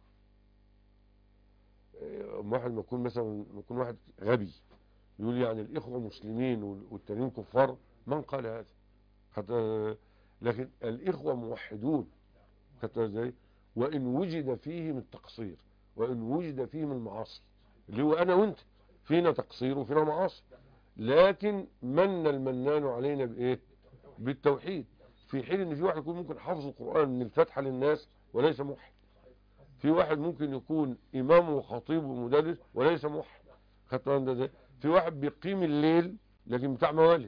S1: واحد ما يكون مثلا يكون واحد غبي يقول يعني الاخوة مسلمين والتانيين كفار، من قال هذا؟ حتى لكن الاخوة موحدون، حتى ازاي؟ وان وجد فيهم التقصير، وان وجد فيهم المعاصي، اللي هو انا وانت فينا تقصير وفينا معاصي، لكن من المنان علينا بايه؟ بالتوحيد. في حين ان في واحد يكون ممكن حافظ القرآن من الفاتحة للناس وليس موحد، في واحد ممكن يكون امام وخطيب ومدرس وليس موحد، خدت بالك ازاي؟ في واحد بيقيم الليل لكن بتاع موالد.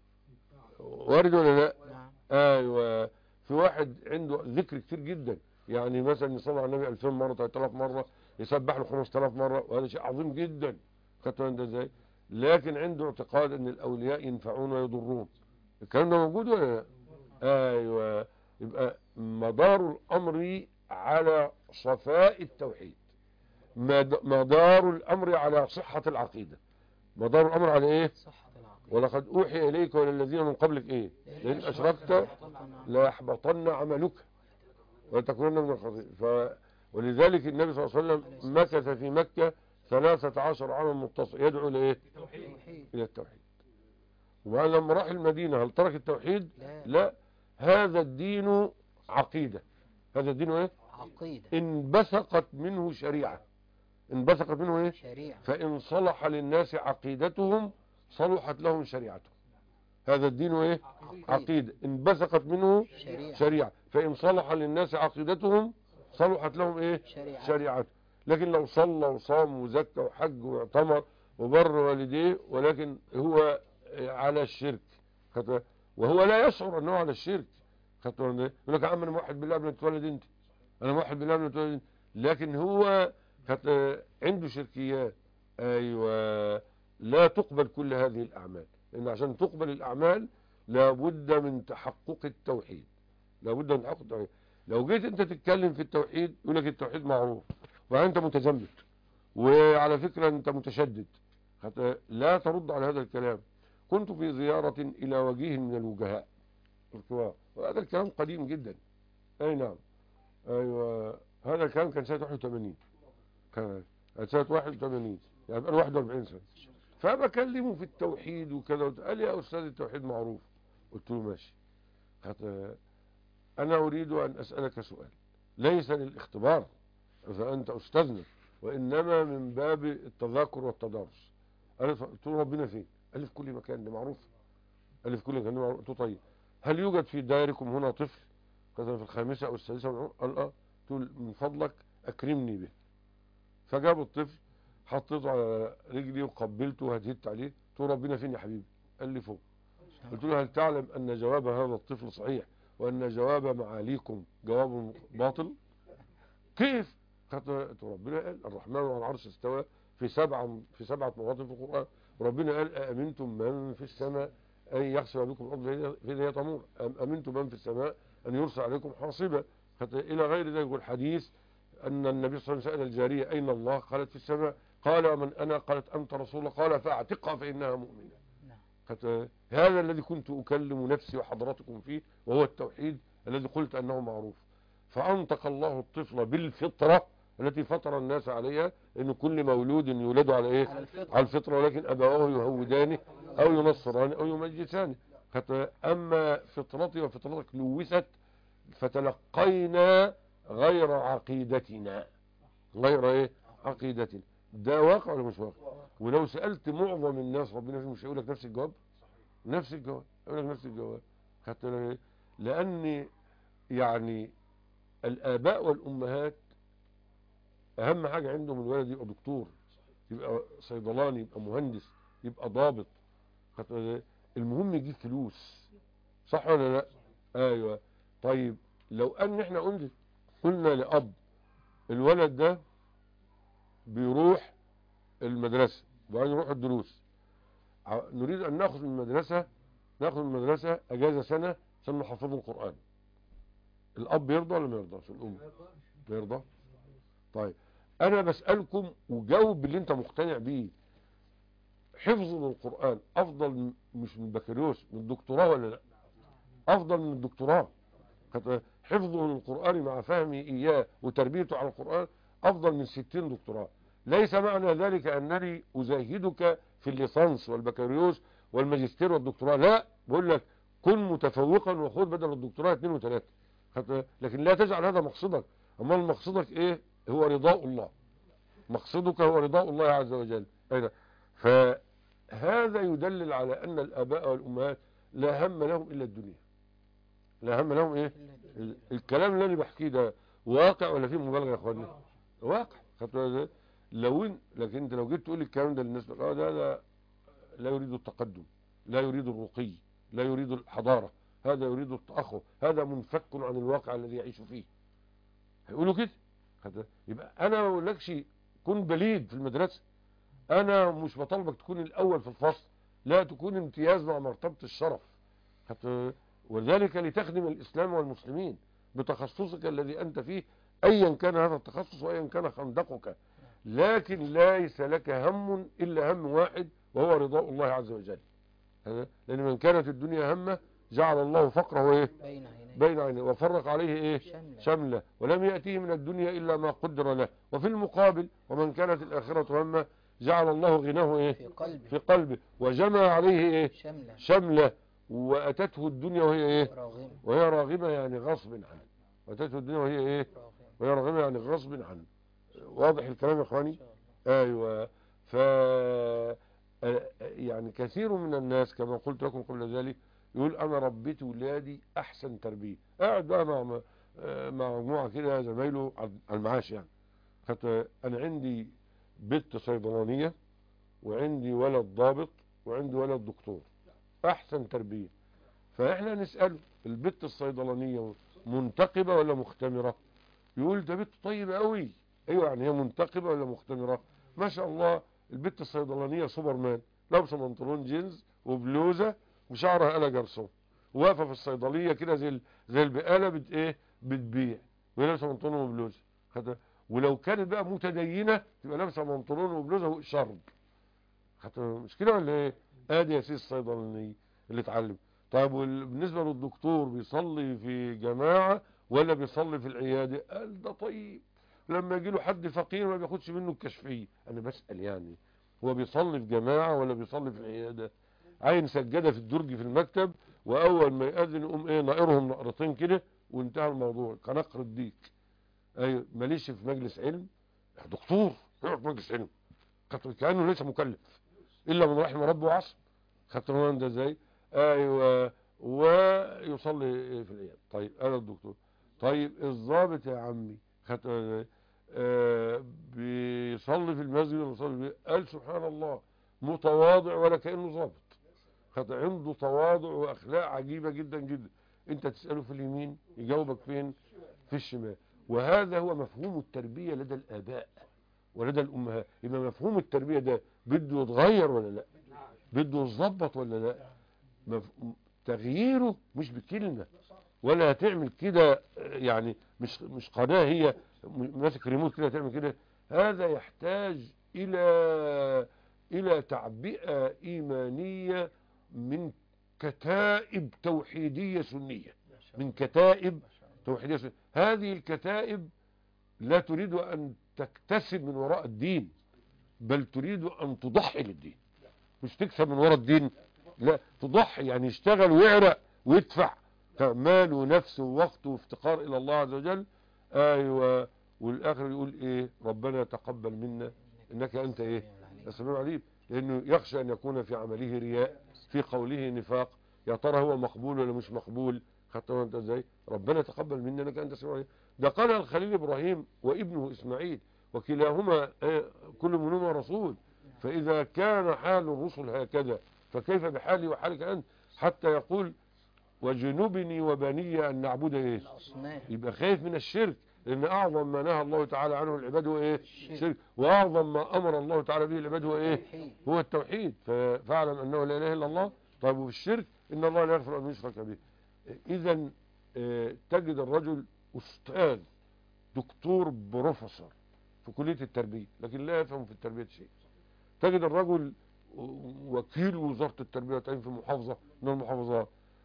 S1: وارد ولا لا؟
S2: نعم.
S1: ايوه. في واحد عنده ذكر كتير جدا، يعني مثلا يصلي على النبي ألفين مره ثلاثة آلاف مره، يسبح له خمسة آلاف مره، وهذا شيء عظيم جدا. خدتوا انت ازاي؟ لكن عنده اعتقاد ان الاولياء ينفعون ويضرون. الكلام ده موجود ولا لا؟ ايوه. يبقى مدار الامر على صفاء التوحيد، مدار الامر على صحة العقيدة، مدار الامر على ايه؟
S2: صحة العقيدة.
S1: ولقد اوحي اليك وللذين من قبلك ايه؟ لئن اشركت ليحبطن عملك وتكونن من الخاسرين. ف... ولذلك النبي صلى الله عليه وسلم مكث في مكة ثلاثة عشر عاما متصل يدعو لايه؟ الى التوحيد. ولما راح المدينة هل ترك التوحيد؟
S2: لا,
S1: لا. هذا الدين عقيدة، هذا الدين ايه؟
S2: عقيدة.
S1: انبثقت منه شريعة، انبثقت منه ايه؟
S2: شريعة.
S1: فإن صلح للناس عقيدتهم صلحت لهم شريعتهم. هذا الدين ايه؟
S2: عقيدة.
S1: عقيدة انبثقت منه
S2: شريعة.
S1: شريعة، فإن صلح للناس عقيدتهم صلحت لهم ايه؟
S2: شريعة.
S1: شريعته. لكن لو صلى وصام وزكى وحج واعتمر وبر والديه ولكن هو على الشرك، وهو لا يشعر انه على الشرك، يقول لك يا عم انا موحد بالله قبل ما تتولد انت، انا موحد بالله قبل ما تتولد انت، لكن هو عنده شركيات. ايوه. لا تقبل كل هذه الاعمال، لان عشان تقبل الاعمال لابد من تحقق التوحيد، لابد من تحقق التوحيد. لو جيت انت تتكلم في التوحيد يقول لك التوحيد معروف وانت متزمت وعلى فكرة انت متشدد، لا ترد على هذا الكلام. كنت في زيارة الى وجيه من الوجهاء الكبار، وهذا الكلام قديم جدا. اي نعم. ايوه. هذا الكلام كان سنة واحد وثمانين، كان سنة واحد وثمانين، يعني بقى واحد وأربعين سنة. فبكلمه في التوحيد وكذا، قال لي يا استاذ التوحيد معروف. قلت له ماشي، انا اريد ان اسألك سؤال ليس للاختبار اذا انت استاذنا، وانما من باب التذاكر والتدارس. قلت له ربنا فين؟ قال لي في كل مكان، ده معروف. قال لي في كل مكان معروف. قلت له طيب هل يوجد في دائركم هنا طفل مثلا في الخامسة او السادسة؟ قال اه. قلت له من فضلك اكرمني به. فجاب الطفل، حطيته على رجلي وقبلته وهديت عليه. قلت له ربنا فين يا حبيبي؟ قال لي فوق. قلت له هل تعلم ان جواب هذا الطفل صحيح وان جواب معاليكم جواب باطل؟ كيف؟ قلت ربنا قال الرحمن على العرش استوى في سبعة في سبعة مواطن في القرآن، وربنا قال أأمنتم من في السماء أن يخسف بكم الأرض فإذا هي تمور، أم أمنتم من في السماء أن يرسل عليكم حاصبا، إلى غير ذلك. الحديث أن النبي صلى الله عليه وسلم سأل الجارية أين الله؟ قالت في السماء. قال من أنا؟ قالت أنت رسول الله. قال فاعتقها فإنها مؤمنة. هذا الذي كنت أكلم نفسي وحضرتكم فيه، وهو التوحيد الذي قلت أنه معروف. فأنطق الله الطفل بالفطرة التي فطر الناس عليها، ان كل مولود يولد على ايه؟ على الفطرة, على الفطرة، ولكن ابواه يهودانه او ينصرانه او يمجسانه. اما فطرتي وفطرتك لوثت فتلقينا غير عقيدتنا، غير ايه؟ عقيدتنا. ده واقع ولا مش واقع؟ ولو سألت معظم الناس ربنا فيه مش هيقول لك نفس الجواب، نفس الجواب، يقول لك نفس الجواب. حتى لان يعني الاباء والامهات اهم حاجة عندهم الولد يبقى دكتور، يبقى صيدلاني، يبقى مهندس، يبقى ضابط. المهم يجيب فلوس، صح ولا لا؟ ايوه. طيب لو ان احنا قلنا قلنا لأب الولد ده بيروح المدرسة وبعدين يروح الدروس، نريد ان ناخذ من المدرسة ناخذ من المدرسة اجازة سنة عشان نحفظه القرآن، الاب يرضى ولا ما يرضاش؟ الام ما يرضى. طيب انا بسألكم وجاوب باللي انت مقتنع بيه، حفظ القرآن افضل مش من البكالوريوس، من الدكتوراه ولا لا؟ افضل من الدكتوراه. حفظه للقرآن مع فهمه اياه وتربيته على القرآن افضل من ستين دكتوراه. ليس معنى ذلك انني ازاهدك في الليسانس والبكالوريوس والماجستير والدكتوراه، لا، بقول لك كن متفوقا وخذ بدل الدكتوراه اثنين وثلاثة، لكن لا تجعل هذا مقصدك. اما مقصدك ايه؟ هو رضاء الله، مقصدك هو رضاء الله عز وجل. فهذا يدلل على ان الاباء والامهات لا هم لهم الا الدنيا، لا هم لهم ايه؟ الكلام اللي انا بحكيه ده واقع ولا فيه مبالغه يا اخواني؟ واقع. لو إن لكن انت لو جيت تقول الكلام ده للناس اه ده لا, لا يريد التقدم، لا يريد الرقي، لا يريد الحضارة، هذا يريد التأخر، هذا منفك عن الواقع الذي يعيش فيه. هيقولوا كده. يبقى انا ما بقولكش كن بليد في المدرسة، انا مش بطالبك تكون الاول في الفصل، لا، تكون امتياز مع مرتبة الشرف. وذلك لتخدم الاسلام والمسلمين بتخصصك الذي انت فيه، ايا كان هذا التخصص وايا كان خندقك، لكن ليس لك هم الا هم واحد وهو رضاء الله عز وجل. لان من كانت الدنيا همه جعل الله فقره ايه
S2: بين عينيه
S1: بين عينيه وفرق عليه ايه
S2: شملة.
S1: شمله، ولم يأتيه من الدنيا إلا ما قدر له. وفي المقابل ومن كانت الآخرة همه جعل الله غناه ايه
S2: في قلبه
S1: في قلبه وجمع عليه ايه
S2: شملة
S1: شمله، وأتته الدنيا وهي ايه
S2: راغمة
S1: وهي راغمة يعني غصب عنه، وأتته الدنيا وهي ايه
S2: راغمة
S1: وهي راغمة يعني غصب عنه. واضح الكلام يا
S2: إن
S1: اخواني؟
S2: شاء الله.
S1: ايوه. ف يعني كثير من الناس كما قلت لكم قبل ذلك يقول انا ربيت ولادي احسن تربيه، قاعد بقى مع مع مجموعه كده زمايله على المعاش يعني. انا عندي بنت صيدلانيه وعندي ولد ضابط وعندي ولد دكتور، احسن تربيه. فاحنا نساله البنت الصيدلانيه منتقبه ولا مختمره؟ يقول ده بنت طيبه قوي. ايوه، يعني هي منتقبه ولا مختمره؟ ما شاء الله البنت الصيدلانيه سوبرمان، لابسه بنطلون جينز وبلوزه وشعرها قلع جرسون، واقفه في الصيدليه كده زي زي البقاله بت ايه بتبيع، وهي لابسه بنطلون وبلوزه. ولو كانت بقى متدينه تبقى لابسه بنطلون وبلوزه وشرب. مش كده ولا ايه؟ ادي يا سيدي الصيدلانيه اللي اتعلم. طيب بالنسبه للدكتور بيصلي في جماعه ولا بيصلي في العياده؟ قال ده طيب، لما يجي له حد فقير ما بياخدش منه الكشفيه. انا بسال يعني هو بيصلي في جماعه ولا بيصلي في العياده؟ عين سجاده في الدرج في المكتب، واول ما يأذن يقوم ايه ناقرهم نقرتين كده وانتهى الموضوع كنقر الديك. ايوه، ماليش في مجلس علم، دكتور يقعد في مجلس علم كانه ليس مكلف الا من رحم ربه وعصم. خدت بالك ده ازاي؟ ايوه، ويصلي في العياده. طيب انا الدكتور. طيب الضابط يا عمي خدت بالك آه بيصلي في المسجد ولا بيصلي في؟ قال سبحان الله متواضع ولا كانه ضابط. خدت عنده تواضع واخلاق عجيبه جدا جدا. انت تساله في اليمين يجاوبك فين؟ في الشمال. وهذا هو مفهوم التربيه لدى الاباء ولدى الامهات. يبقى مفهوم التربيه ده بده يتغير ولا لا؟ بده يتظبط ولا لا؟ مف... تغييره مش بكلمه، ولا هتعمل كده يعني مش مش قناه هي ماسك ريموت كده تعمل كده. هذا يحتاج الى الى تعبئه ايمانيه من كتائب توحيديه سنيه، من كتائب توحيديه سنيه. هذه الكتائب لا تريد ان تكتسب من وراء الدين، بل تريد ان تضحي للدين، مش تكسب من وراء الدين، لا تضحي، يعني يشتغل ويعرق ويدفع مال ونفس ووقت وافتقار الى الله عز وجل. ايوه، والاخر يقول ايه؟ ربنا تقبل منا انك انت ايه السميع العليم. لانه يخشى ان يكون في عمله رياء، في قوله نفاق، يا ترى هو مقبول ولا مش مقبول. خدت انت ازاي؟ ربنا تقبل منا انك انت السميع العليم. ده قال الخليل ابراهيم وابنه اسماعيل، وكلاهما كل منهما رسول. فاذا كان حال الرسل هكذا فكيف بحالي وحالك انت؟ حتى يقول وجنبني وبني ان نعبد ايه؟
S2: الأصنام.
S1: يبقى خايف من الشرك، لان اعظم ما نهى الله تعالى عنه العباد هو ايه؟ الشرك. واعظم ما امر الله تعالى به العباد هو ايه؟
S2: التوحيد.
S1: هو التوحيد. فاعلم انه لا اله الا الله. طيب وفي الشرك ان الله لا يغفر ان يشرك به. اذا تجد الرجل استاذ دكتور بروفيسور في كليه التربيه لكن لا يفهم في التربيه شيء. تجد الرجل وكيل وزاره التربيه والتعليم في محافظه من المحافظات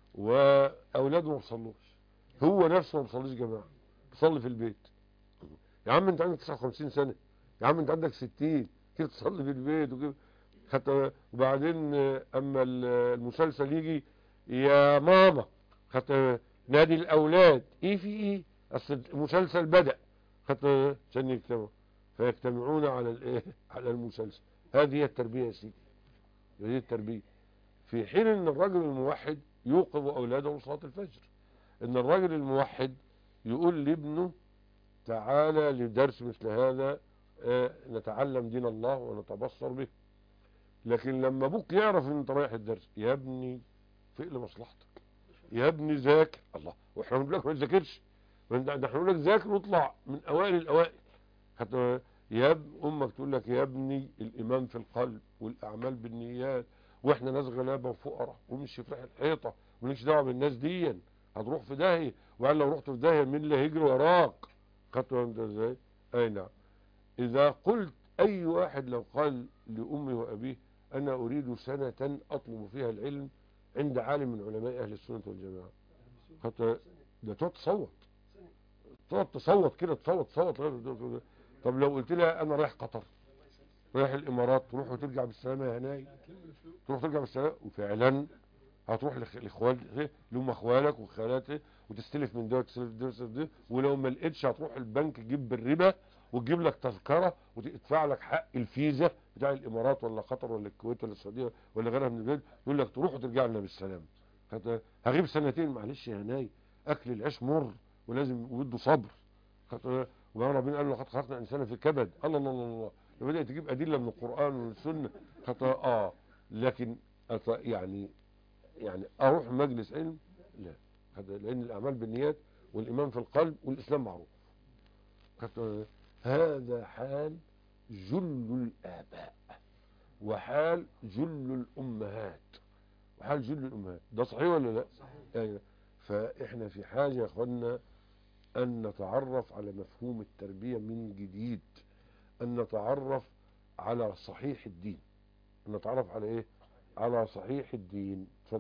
S1: واولاده ما بيصلوش، هو نفسه ما بيصليش جماعه، بيصلي في البيت. يا عم انت عندك تسعة وخمسين سنه، يا عم انت عندك ستين، كيف تصلي في البيت وكيف حتى. وبعدين اما المسلسل يجي يا ماما حتى نادي الاولاد ايه في ايه؟ اصل المسلسل بدا حتى عشان يجتمعوا فيجتمعون على الايه؟ على المسلسل. هذه هي التربيه يا سيدي، هذه التربيه. في حين ان الرجل الموحد يوقظ اولاده لصلاه الفجر، ان الرجل الموحد يقول لابنه تعالى لدرس مثل هذا نتعلم دين الله ونتبصر به. لكن لما ابوك يعرف ان انت رايح الدرس، يا ابني فق لمصلحتك، يا ابني ذاكر. الله، واحنا بنقول لك ما تذاكرش؟ ده احنا بنقول لك ذاكر واطلع من اوائل الاوائل. حتى يا ابن امك تقول لك يا ابني الايمان في القلب والاعمال بالنيات، واحنا ناس غلابه وفقراء ومش في الحيطه، مالكش دعوه بالناس دي، هتروح في داهيه، وقال لو رحت في داهيه مين اللي هيجري وراك؟ خدتوا انت ازاي؟ اي نعم. اذا قلت اي واحد لو قال لامي وابيه انا اريد سنه اطلب فيها العلم عند عالم من علماء اهل السنه والجماعه، حتى ده تقعد تصوت، تقعد تصوت كده، تصوت تصوت. طب لو قلت لها انا رايح قطر، رايح الامارات، تروح وترجع بالسلامه يا هناي، تروح ترجع بالسلامه، وفعلا هتروح لاخوال لهم اخوالك وخالاتك وتستلف من ده وتستلف ده وتستلف ده، ولو ما لقيتش هتروح البنك تجيب بالربا وتجيب لك تذكره وتدفع لك حق الفيزا بتاع الامارات ولا قطر ولا الكويت ولا السعوديه ولا غيرها من البلاد، يقول لك تروح وترجع لنا بالسلامه. هغيب سنتين، معلش يا هناي، اكل العيش مر ولازم وده صبر. وبعدين ربنا قال له لقد خلقنا الانسان في كبد. الله الله الله الله، لو بدات تجيب ادله من القران والسنه اه لكن يعني يعني اروح مجلس علم لا، هذا لان الاعمال بالنيات والايمان في القلب والاسلام معروف. هذا حال جل الاباء وحال جل الامهات وحال جل الامهات، ده صحيح ولا لا؟
S2: صحيح.
S1: يعني فاحنا في حاجه يا اخوانا ان نتعرف على مفهوم التربيه من جديد، ان نتعرف على صحيح الدين، ان نتعرف على ايه؟ على صحيح الدين. اتفضل.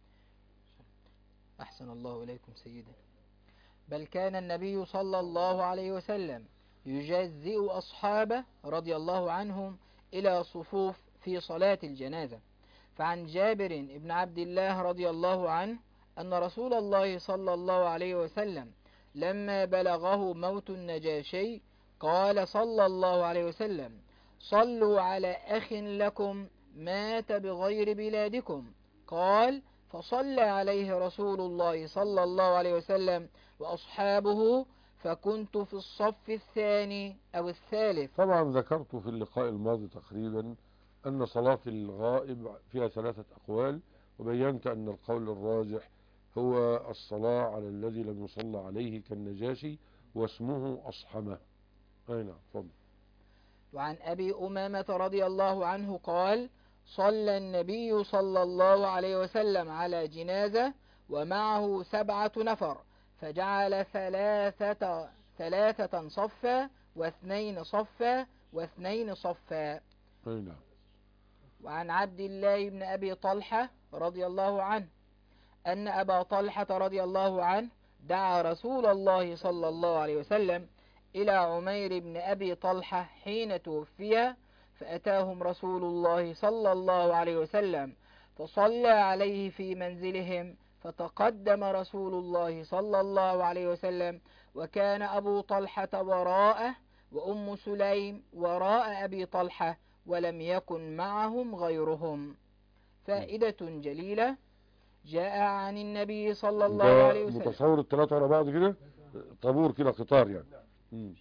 S2: أحسن الله إليكم سيدنا. بل كان النبي صلى الله عليه وسلم يجزئ أصحابه رضي الله عنهم إلى صفوف في صلاة الجنازة. فعن جابر بن عبد الله رضي الله عنه أن رسول الله صلى الله عليه وسلم لما بلغه موت النجاشي قال صلى الله عليه وسلم صلوا على أخ لكم مات بغير بلادكم. قال فصلى عليه رسول الله صلى الله عليه وسلم وأصحابه فكنت في الصف الثاني أو الثالث.
S1: طبعا ذكرت في اللقاء الماضي تقريبا أن صلاة الغائب فيها ثلاثة أقوال، وبينت أن القول الراجح هو الصلاة على الذي لم يصلى عليه كالنجاشي واسمه أصحمة. أي نعم. فضل.
S2: وعن أبي أمامة رضي الله عنه قال صلى النبي صلى الله عليه وسلم على جنازة ومعه سبعة نفر فجعل ثلاثة ثلاثة صفا واثنين صفا واثنين صفا.
S1: أي نعم.
S2: وعن عبد الله بن أبي طلحة رضي الله عنه أن أبا طلحة رضي الله عنه دعا رسول الله صلى الله عليه وسلم إلى عمير بن أبي طلحة حين توفي، فأتاهم رسول الله صلى الله عليه وسلم فصلى عليه في منزلهم، فتقدم رسول الله صلى الله عليه وسلم وكان أبو طلحة وراءه وأم سليم وراء أبي طلحة ولم يكن معهم غيرهم. فائدة جليلة جاء عن النبي صلى الله عليه وسلم.
S1: متصور الثلاثة على بعض كده طابور كده قطار يعني. مم.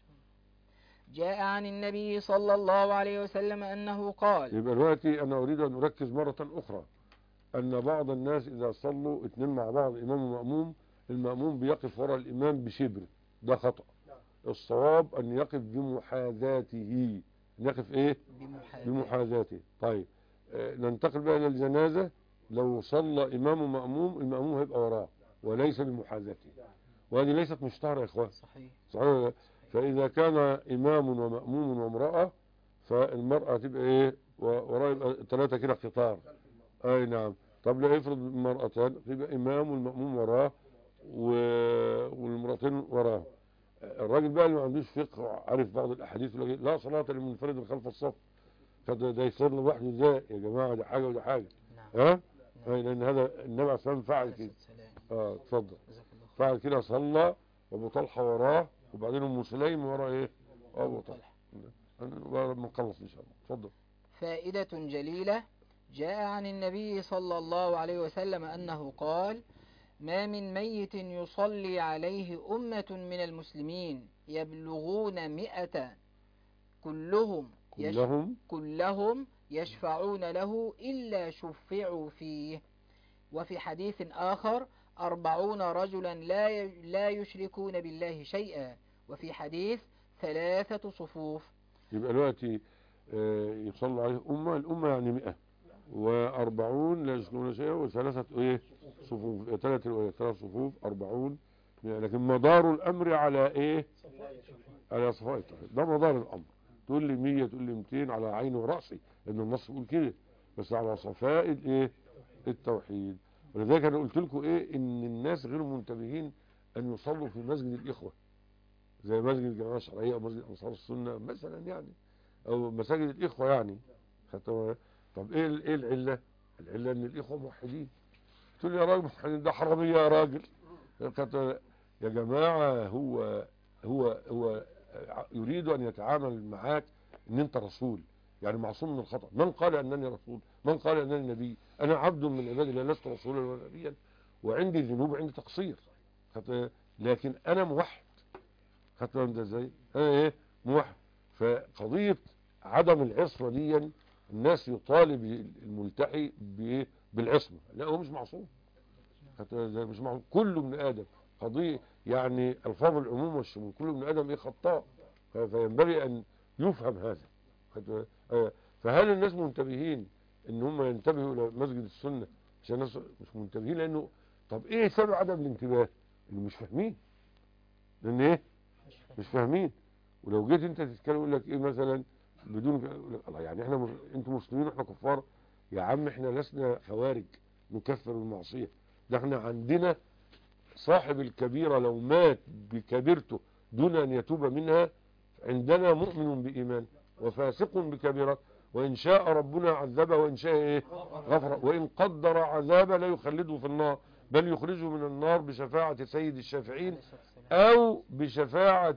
S2: جاء عن النبي صلى الله عليه وسلم أنه قال.
S1: يبقى دلوقتي أنا أريد أن أركز مرة أخرى أن بعض الناس إذا صلوا اتنين مع بعض إمام ومأموم، المأموم بيقف وراء الإمام بشبر، ده خطأ. الصواب أن يقف بمحاذاته، يقف إيه؟
S2: بمحاذاته.
S1: بمحاذاته. طيب آه ننتقل بقى إلى الجنازة. لو صلى إمام ومأموم المأموم هيبقى وراه وليس بمحاذاته، وهذه ليست مشتهرة يا إخوان.
S2: صحيح.
S1: صحيح. فإذا كان إمام ومأموم وامرأة فالمرأة تبقى إيه؟ وراء يبقى ثلاثة كده قطار. أي نعم. طب لا افرض مرأتان يبقى إمام والمأموم وراه و... والمرأتين وراه. الراجل بقى اللي ما عندوش فقه عارف بعض الأحاديث لا صلاة لمنفرد خلف الصف، فده ده يصير لوحده ازاي يا جماعة؟ ده حاجة وده حاجة.
S2: نعم.
S1: ها؟ نعم. لأن هذا النبي عليه الصلاة والسلام فعل كده. اه اتفضل. فعل كده، صلى وابو طلحة وراه وبعدين ام سليم وراه ايه؟ ابو طلحة. ونخلص ان شاء الله. اتفضل.
S2: فائدة جليلة جاء عن النبي صلى الله عليه وسلم أنه قال ما من ميت يصلي عليه أمة من المسلمين يبلغون مئة كلهم
S1: كلهم
S2: كلهم يشفعون له إلا شفعوا فيه. وفي حديث آخر أربعون رجلا لا لا يشركون بالله شيئا. وفي حديث ثلاثة صفوف.
S1: يبقى دلوقتي آه، يصلوا عليه أمة، الأمة يعني مئة وأربعون لا يشركون شيئا، وثلاثة إيه صفوف، ثلاث ثلاث صفوف أربعون، لكن مدار الأمر على إيه؟ على صفاء التوحيد، ده مدار الأمر. تقول لي مية، تقول لي مئتين، على عيني ورأسي، لأن النص بيقول كده، بس على صفاء الإيه؟ التوحيد. ولذلك أنا قلت لكم إيه؟ إن الناس غير منتبهين أن يصلوا في مسجد الإخوة، زي مسجد الجماعة الشرعية أو مسجد أنصار السنة مثلا يعني، أو مساجد الإخوة يعني. طب إيه إيه العلة؟ العلة إن الإخوة موحدين. تقول لي يا راجل موحدين ده حرامية يا راجل. يا جماعة هو هو هو يريد أن يتعامل معاك إن أنت رسول، يعني معصوم من الخطأ. من قال أنني رسول؟ من قال أنني نبي؟ أنا عبد من عباد الله، لست رسولا ولا نبيا، وعندي ذنوب وعندي تقصير، لكن أنا موحد. خدت بالك ده ازاي؟ انا ايه؟ موحد. فقضيه عدم العصمه دي الناس يطالب الملتحي بايه؟ بالعصمه. لا، هو مش معصوم. خدت بالك ازاي؟ مش معصوم. كل ابن ادم قضيه، يعني الفاظ العموم والشمول، كل ابن ادم ايه؟ خطاء. فينبغي ان يفهم هذا. خدت بالك؟ آه. فهل الناس منتبهين ان هم ينتبهوا الى مسجد السنه؟ عشان الناس مش منتبهين، لانه طب ايه سبب عدم الانتباه؟ انه مش فاهمين. لان ايه؟ مش فاهمين. ولو جيت انت تتكلم يقول لك ايه مثلا بدون الله، يعني احنا مس... انتوا مسلمين واحنا كفار؟ يا عم احنا لسنا خوارج نكفر المعصيه، ده احنا عندنا صاحب الكبيره لو مات بكبيرته دون ان يتوب منها، عندنا مؤمن بايمان وفاسق بكبيرة، وان شاء ربنا عذبه وان شاء ايه؟ غفر. وان قدر عذابه لا يخلده في النار، بل يخرجه من النار بشفاعه سيد الشافعين او بشفاعة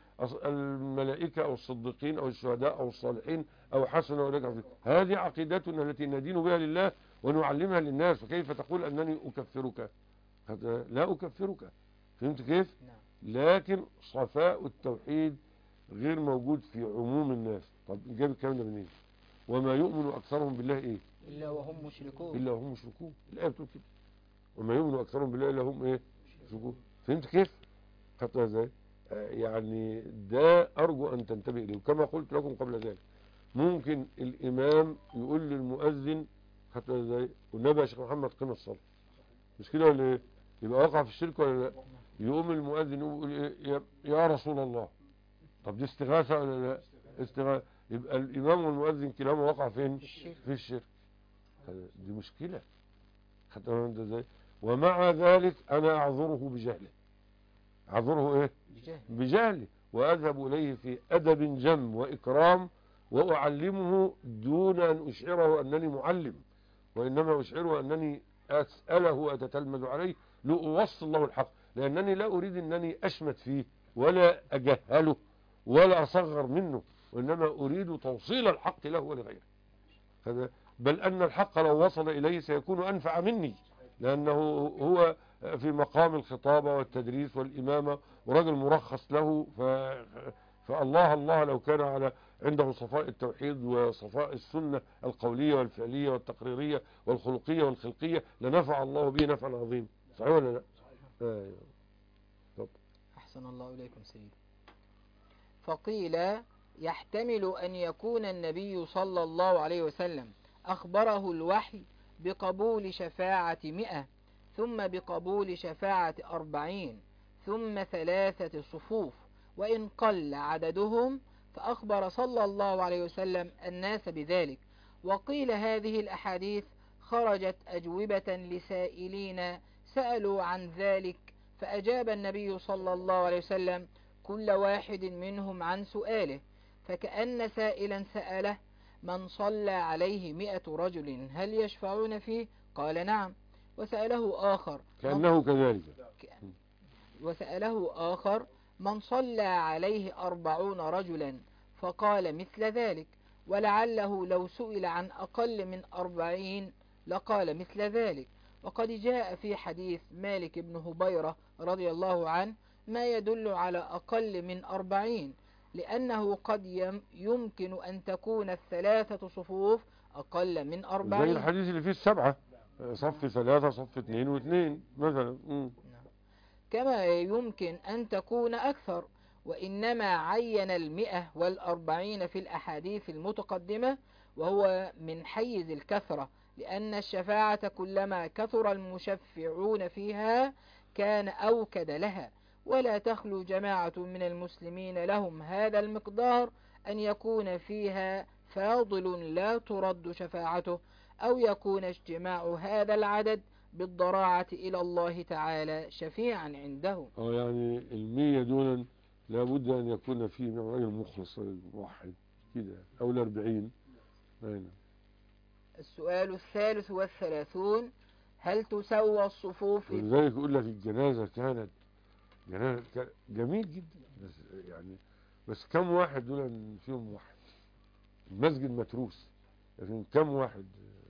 S1: الملائكة او الصديقين او الشهداء او الصالحين او حسن اولئك رفيقا. هذه عقيدتنا التي ندين بها لله ونعلمها للناس. فكيف تقول انني اكفرك؟ لا اكفرك. فهمت كيف؟ لكن صفاء التوحيد غير موجود في عموم الناس. طب جاب الكلام ده منين؟ وما يؤمن اكثرهم بالله ايه؟
S2: الا وهم مشركون.
S1: الا وهم مشركون. الايه بتقول كده، وما يؤمن اكثرهم بالله الا هم ايه؟ مشركون. فهمت كيف؟ خدتها ازاي؟ آه يعني ده ارجو ان تنتبه اليه. وكما قلت لكم قبل ذلك، ممكن الامام يقول للمؤذن، خدتها ازاي؟ والنبي يا شيخ محمد قم الصلاه، مش كده ولا ايه؟ يبقى وقع في الشرك ولا لا؟ يقوم المؤذن يقول ايه؟ يا, يا رسول الله. طب دي استغاثه ولا لا؟ استغاثه. يبقى الامام والمؤذن كلاهما وقع فين؟ في الشرك. دي مشكله. خدتها ازاي؟ ومع ذلك انا اعذره بجهله. اعذره ايه؟
S2: بجهل.
S1: بجهل. واذهب اليه في ادب جم واكرام، واعلمه دون ان اشعره انني معلم، وانما اشعره انني اساله واتتلمذ عليه لاوصل له الحق، لانني لا اريد انني اشمت فيه ولا اجهله ولا اصغر منه، وانما اريد توصيل الحق له ولغيره. بل ان الحق لو وصل اليه سيكون انفع مني، لانه هو في مقام الخطابة والتدريس والإمامة، وراجل مرخص له. ف... فالله الله لو كان على عنده صفاء التوحيد وصفاء السنة القولية والفعلية والتقريرية والخلقية والخلقية لنفع الله به نفعا عظيما. صحيح ولا لا؟ آه.
S2: أحسن الله إليكم سيدي. فقيل يحتمل أن يكون النبي صلى الله عليه وسلم أخبره الوحي بقبول شفاعة مئة، ثم بقبول شفاعة أربعين، ثم ثلاثة صفوف، وإن قل عددهم، فأخبر صلى الله عليه وسلم الناس بذلك. وقيل هذه الأحاديث خرجت أجوبة لسائلين سألوا عن ذلك، فأجاب النبي صلى الله عليه وسلم كل واحد منهم عن سؤاله، فكأن سائلا سأله: من صلى عليه مئة رجل هل يشفعون فيه؟ قال: نعم. وسأله آخر
S1: كأنه كذلك.
S2: وسأله آخر: من صلى عليه أربعون رجلا؟ فقال مثل ذلك. ولعله لو سئل عن أقل من أربعين لقال مثل ذلك. وقد جاء في حديث مالك بن هبيرة رضي الله عنه ما يدل على أقل من أربعين. لأنه قد يم- يمكن أن تكون الثلاثة صفوف أقل من
S1: زي
S2: أربعين.
S1: الحديث اللي فيه السبعة، صف ثلاثة صف اثنين واثنين مثلا. مم.
S2: كما يمكن أن تكون أكثر، وإنما عين المئة والأربعين في الأحاديث المتقدمة، وهو من حيز الكثرة، لأن الشفاعة كلما كثر المشفعون فيها كان أوكد لها، ولا تخلو جماعة من المسلمين لهم هذا المقدار أن يكون فيها فاضل لا ترد شفاعته، أو يكون اجتماع هذا العدد بالضراعة إلى الله تعالى شفيعا عنده.
S1: اه يعني المية دول لابد أن يكون فيه من راجل مخلص موحد كده، أو الأربعين. أين
S2: السؤال الثالث والثلاثون: هل تسوى الصفوف؟
S1: ولذلك يقول لك الجنازة كانت جنازة كان جميل جدا، بس يعني بس كم واحد دول فيهم موحد؟ المسجد متروس، لكن كم واحد؟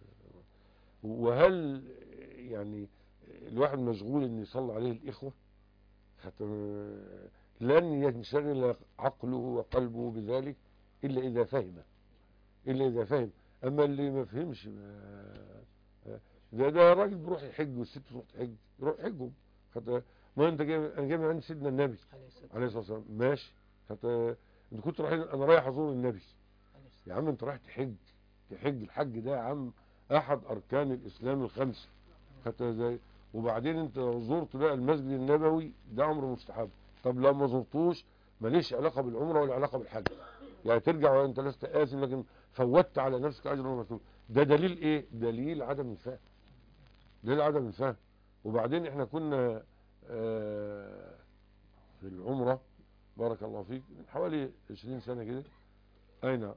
S1: وهل يعني الواحد مشغول ان يصلي عليه الاخوة؟ حتى لن ينشغل عقله وقلبه بذلك الا اذا فهم، الا اذا فهم. اما اللي ما فهمش ما- ده ده راجل بيروح يحج والست تروح تحج، يروح يحجهم. حتى ما انت جاي، انا جاي من عند سيدنا النبي عليه الصلاه والسلام، ماشي. حتى انت كنت رايح، انا رايح ازور النبي. يا عم انت رايح تحج، تحج الحج ده يا عم احد اركان الاسلام الخمسه. حتى زي وبعدين انت لو زرت بقى المسجد النبوي ده امر مستحب. طب لو ما زرتوش ماليش علاقه بالعمره ولا علاقه بالحج، يعني ترجع وانت لست آثم، لكن فوتت على نفسك اجر ومثوبه. ده دليل ايه؟ دليل عدم الفهم، دليل عدم الفهم. وبعدين احنا كنا آه، في العمره بارك الله فيك من حوالي عشرين سنه كده، اي نعم،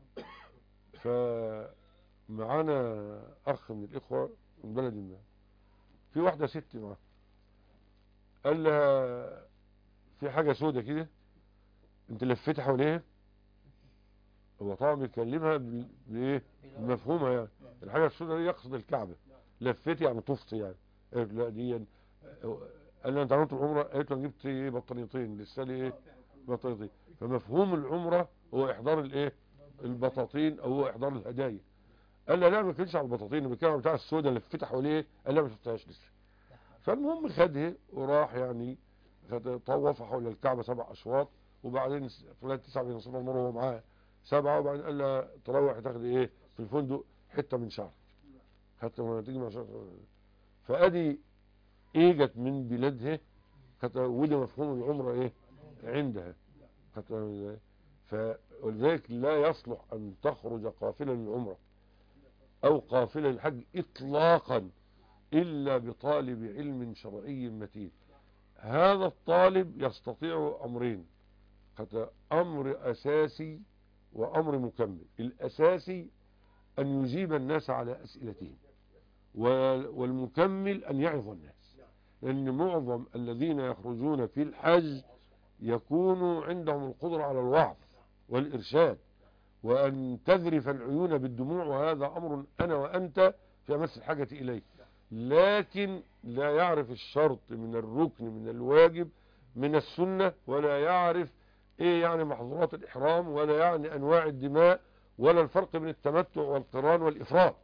S1: فمعانا اخ من الاخوه من بلد ما، في واحده ست معاه، قال لها في حاجه سودة كده انت لفيت حواليها. هو طبعا بيكلمها بال- بايه؟ بمفهومها يعني. الحاجه السوداء دي يقصد الكعبه، لفيت يعني طفت يعني. قالت لا دي، قال لها انت عملت العمره؟ قالت له جبت ايه؟ بطانيتين لسه لي ايه؟ بطانيتين. فمفهوم العمره هو احضار الايه؟ البطاطين، او هو احضار الهدايا. قال لها لا ما كانش على البطاطين، بيتكلم بتاع السوداء اللي لفيتها حواليه. قال لها ما شفتهاش لسه. فالمهم خدها وراح يعني، خد طوف حول الكعبه سبع اشواط، وبعدين فلان تسعه من صفر المره وهو معاه سبعه، وبعدين قال لها تروح تاخد ايه في الفندق؟ حته من شعرك، حتى ما تيجي مع شعرك. فادي اجت من بلادها، حتى وده مفهوم العمره ايه عندها. حتى فولذلك لا يصلح ان تخرج قافله للعمره او قافله للحج اطلاقا الا بطالب علم شرعي متين. هذا الطالب يستطيع امرين، حتى امر اساسي وامر مكمل. الاساسي ان يجيب الناس على اسئلتهم، والمكمل ان يعظ الناس، لان معظم الذين يخرجون في الحج يكون عندهم القدرة على الوعظ والارشاد، وان تذرف العيون بالدموع، وهذا امر انا وانت في امس الحاجة اليه. لكن لا يعرف الشرط من الركن من الواجب من السنة، ولا يعرف ايه يعني محظورات الاحرام، ولا يعني انواع الدماء، ولا الفرق بين التمتع والقران والافراد.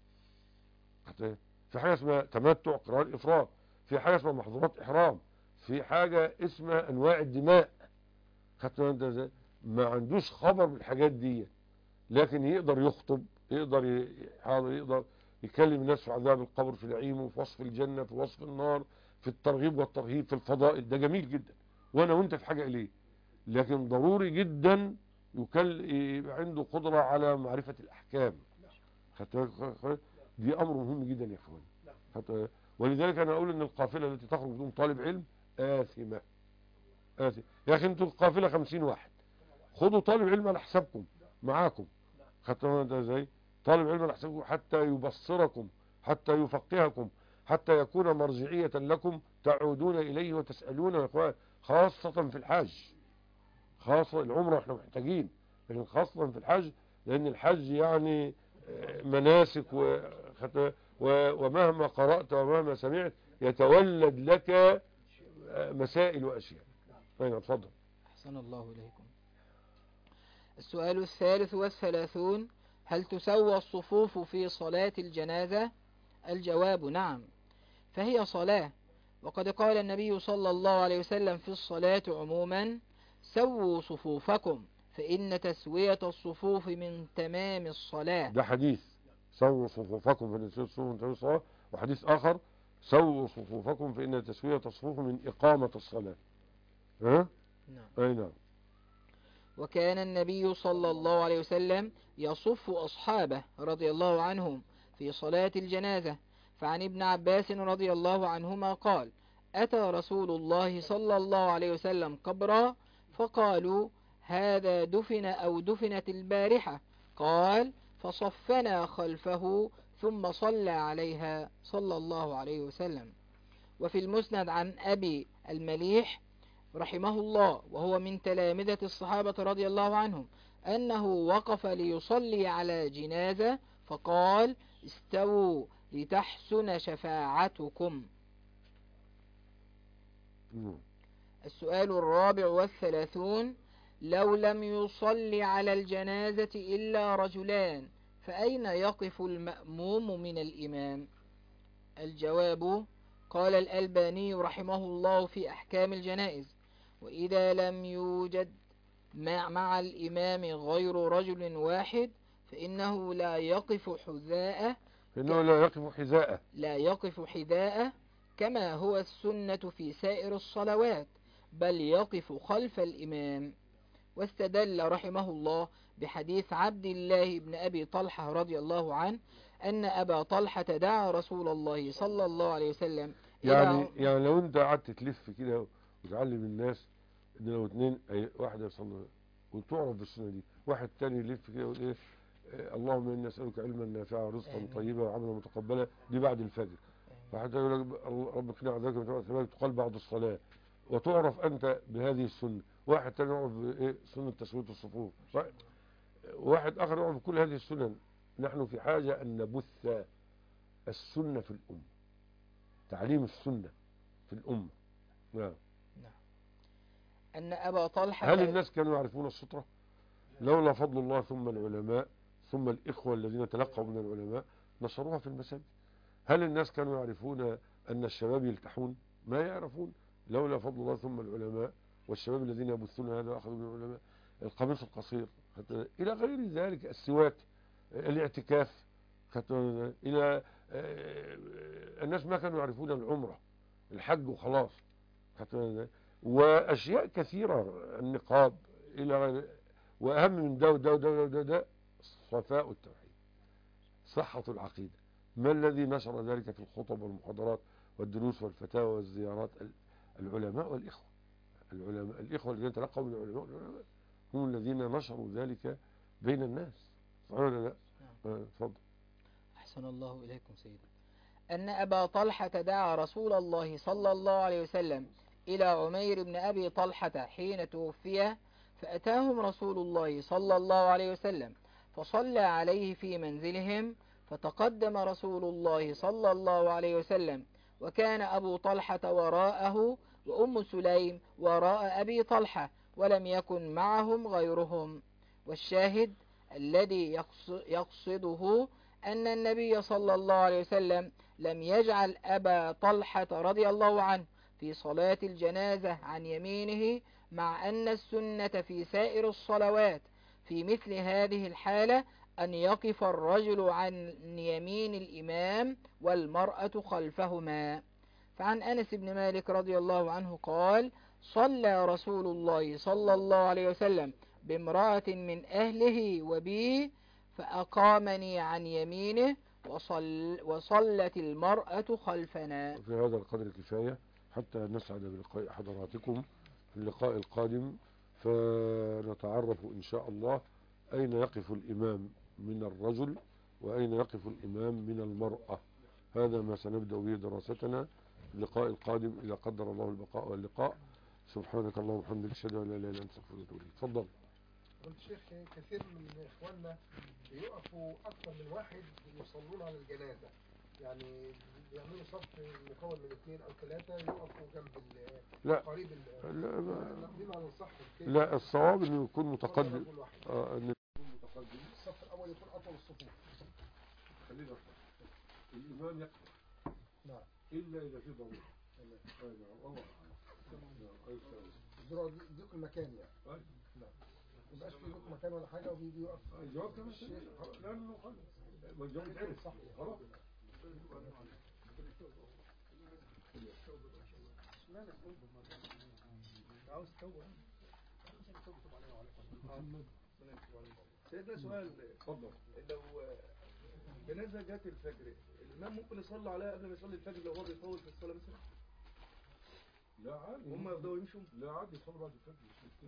S1: في حاجة اسمها تمتع، قران، افراد. في حاجة اسمها محظورات احرام. في حاجة اسمها انواع الدماء. حتى انت ما عندوش خبر بالحاجات دي، لكن يقدر يخطب، يقدر يحاضر، يقدر يكلم الناس في عذاب القبر، في نعيمه، في وصف الجنة، في وصف النار، في الترغيب والترهيب، في الفضائل. ده جميل جدا وانا وانت في حاجة اليه. لكن ضروري جدا يكل يبقى عنده قدرة على معرفة الاحكام. حتى دي امر مهم جدا يا اخواني. حتى ولذلك انا اقول ان القافلة التي تخرج بدون طالب علم آثمة. آثمة يا اخي. انتوا القافلة خمسين واحد، خدوا طالب علم على حسابكم معاكم. خدتوا ده ازاي؟ طالب علم على حسابكم حتى يبصركم، حتى يفقهكم، حتى يكون مرجعية لكم تعودون إليه وتسألون. يا اخوان خاصة في الحج، خاصة العمرة احنا محتاجين، لكن خاصة في الحج، لأن الحج يعني مناسك و... ومهما قرأت ومهما سمعت يتولد لك مسائل وأشياء. أين اتفضل.
S2: أحسن الله إليكم. السؤال الثالث والثلاثون: هل تسوى الصفوف في صلاة الجنازة؟ الجواب نعم، فهي صلاة، وقد قال النبي صلى الله عليه وسلم في الصلاة عموما: سووا صفوفكم فإن تسوية الصفوف من تمام الصلاة.
S1: ده حديث سووا صفوفكم فإن تسوية الصفوف من تمام الصلاة، وحديث آخر سووا صفوفكم فإن تسوية الصفوف من إقامة الصلاة. ها؟
S2: نعم.
S1: أي نعم.
S2: وكان النبي صلى الله عليه وسلم يصف أصحابه رضي الله عنهم في صلاة الجنازة، فعن ابن عباس رضي الله عنهما قال: أتى رسول الله صلى الله عليه وسلم قبرا فقالوا: هذا دفن أو دفنت البارحة، قال: فصفنا خلفه ثم صلى عليها صلى الله عليه وسلم. وفي المسند عن أبي المليح رحمه الله وهو من تلامذة الصحابة رضي الله عنهم أنه وقف ليصلي على جنازة فقال: استووا لتحسن شفاعتكم. السؤال الرابع والثلاثون: لو لم يصلي على الجنازة إلا رجلان فأين يقف المأموم من الإمام؟ الجواب: قال الألباني رحمه الله في أحكام الجنائز: وإذا لم يوجد مع, مع الإمام غير رجل واحد فإنه لا يقف حذاءه
S1: فإنه لا يقف حذاءه
S2: لا يقف حذاءه كما هو السنة في سائر الصلوات، بل يقف خلف الإمام. واستدل رحمه الله بحديث عبد الله بن أبي طلحة رضي الله عنه أن أبا طلحة دعا رسول الله صلى الله عليه وسلم
S1: يعني
S2: إلى
S1: يعني لو أنت قعدت تلف كده وتعلم الناس إن لو اتنين واحد يصلي وتعرف بالسنة دي، واحد تاني يلف كده ويقول إيه اللهم إني أسألك علما نافعا رزقا طيبا وعملا متقبلا، دي بعد الفجر. واحد يقول لك ربك كنا عذابك من تقال بعد الصلاة، وتعرف أنت بهذه السنة. واحد تاني يعرف بإيه سنة تسوية الصفوف، واحد آخر يعرف بكل هذه السنن. نحن في حاجة أن نبث السنة في الأمة، تعليم السنة في الأمة. نعم.
S2: أن أبا طلحة
S1: هل الناس كانوا يعرفون السطرة؟ لولا فضل الله ثم العلماء ثم الإخوة الذين تلقوا من العلماء نشروها في المساجد. هل الناس كانوا يعرفون أن الشباب يلتحون؟ ما يعرفون. لولا فضل الله ثم العلماء والشباب الذين يبثون هذا أخذوا من العلماء. القميص القصير إلى غير ذلك، السواك، الاعتكاف، إلى الناس ما كانوا يعرفون العمرة، الحج وخلاص، وأشياء كثيرة، النقاب إلى غير. وأهم من ده وده وده وده, ده صفاء التوحيد، صحة العقيدة. ما الذي نشر ذلك في الخطب والمحاضرات والدروس والفتاوى والزيارات؟ العلماء والإخوة. العلماء الإخوة الذين تلقوا من العلماء والعلماء هم الذين نشروا ذلك بين الناس. صحيح ولا لا؟ اتفضل.
S2: أحسن الله إليكم سيدي. أن أبا طلحة دعا رسول الله صلى الله عليه وسلم إلى عمير بن أبي طلحة حين توفي، فأتاهم رسول الله صلى الله عليه وسلم فصلى عليه في منزلهم، فتقدم رسول الله صلى الله عليه وسلم وكان أبو طلحة وراءه وأم سليم وراء أبي طلحة ولم يكن معهم غيرهم. والشاهد الذي يقصده أن النبي صلى الله عليه وسلم لم يجعل أبا طلحة رضي الله عنه في صلاة الجنازة عن يمينه، مع أن السنة في سائر الصلوات في مثل هذه الحالة أن يقف الرجل عن يمين الإمام والمرأة خلفهما. فعن أنس بن مالك رضي الله عنه قال: صلى رسول الله صلى الله عليه وسلم بامرأة من أهله وبي فأقامني عن يمينه وصل وصلت المرأة خلفنا.
S1: في هذا القدر كفاية حتى نسعد بلقاء حضراتكم في اللقاء القادم، فنتعرف إن شاء الله أين يقف الإمام من الرجل وأين يقف الإمام من المرأة. هذا ما سنبدأ به دراستنا في اللقاء القادم إذا قدر الله البقاء واللقاء. سبحانك اللهم وبحمدك أشهد أن لا إله إلا أنت أستغفرك وأتوب إليك. تفضل.
S3: قلت شيخ كثير من إخواننا بيقفوا أكثر من واحد يصلون على الجنازة، يعني يعملوا صف مكون من اثنين او ثلاثه يقفوا جنب ال
S1: لا
S3: قريب ال
S1: لا ما-
S3: ناقدين على الصح كده.
S1: لا الصواب انه يكون متقدم.
S3: رجل واحد.
S1: اه ان يكون متقدم.
S3: الصف الاول يكون اطول الصفوف.
S1: خلينا نفهم. الامام يقف.
S3: نعم.
S1: الا اذا في ضروره. اي نعم الله اعلم.
S3: الذروه ضيق المكان يعني.
S1: اي
S3: نعم. ما يبقاش في ضيق مكان ولا حاجه وبيجي يقف.
S1: الجواب كمان شيء لانه خلاص ما الجواب اتعرف صح خلاص.
S3: عاوز توبه. سيدنا سؤال.
S1: اتفضل.
S3: لو جنازه جت الفجر الامام ممكن يصلي عليها قبل ما يصلي الفجر لو هو بيطول في الصلاه مثلا؟
S1: لا عادي.
S3: هم يفضلوا يمشوا؟
S1: لا عادي يصلوا بعد الفجر مش مشكله.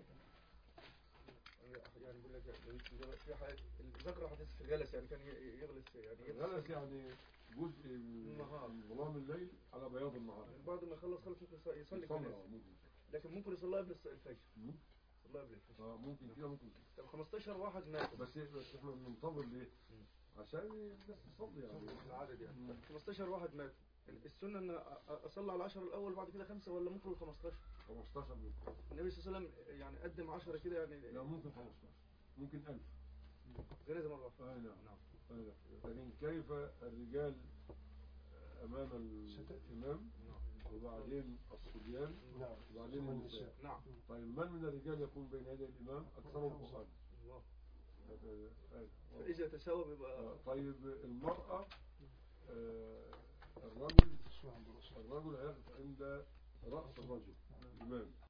S3: يعني بيقول لك في حاجه ذكر حديث في غلس يعني كان يغلس يعني
S1: غلس يعني جزء من
S3: النهار
S1: من ظلام الليل على بياض النهار.
S3: بعد ما يخلص خلص ممكن يصلي الجنازه. لكن ممكن يصليها قبل الفجر. يصليها قبل الفجر.
S1: اه ممكن كده ممكن كده.
S3: طب خمستاشر واحد ماتوا.
S1: بس بس احنا بننتظر ليه؟ عشان الناس تصلي يعني
S3: العدد يعني. خمستاشر واحد ماتوا. السنه ان اصلي على العشرة الاول بعد كده خمسه ولا ممكن ال خمستاشر؟
S1: خمستاشر ممكن.
S3: النبي صلى الله عليه وسلم يعني قدم عشرة كده يعني.
S1: لا ممكن خمستاشر ممكن ألف.
S3: جنازه مره واحده.
S1: اي نعم. اي نعم. لكن كيف الرجال امام الامام وبعدين الصبيان وبعدين النساء.
S3: نعم.
S1: طيب من من الرجال يكون بين يدي الامام اكثرهم قصادا؟
S3: الله. فاذا تساوى بيبقى.
S1: طيب المرأة آه الرجل الرجل هيقف عند رأس الرجل الإمام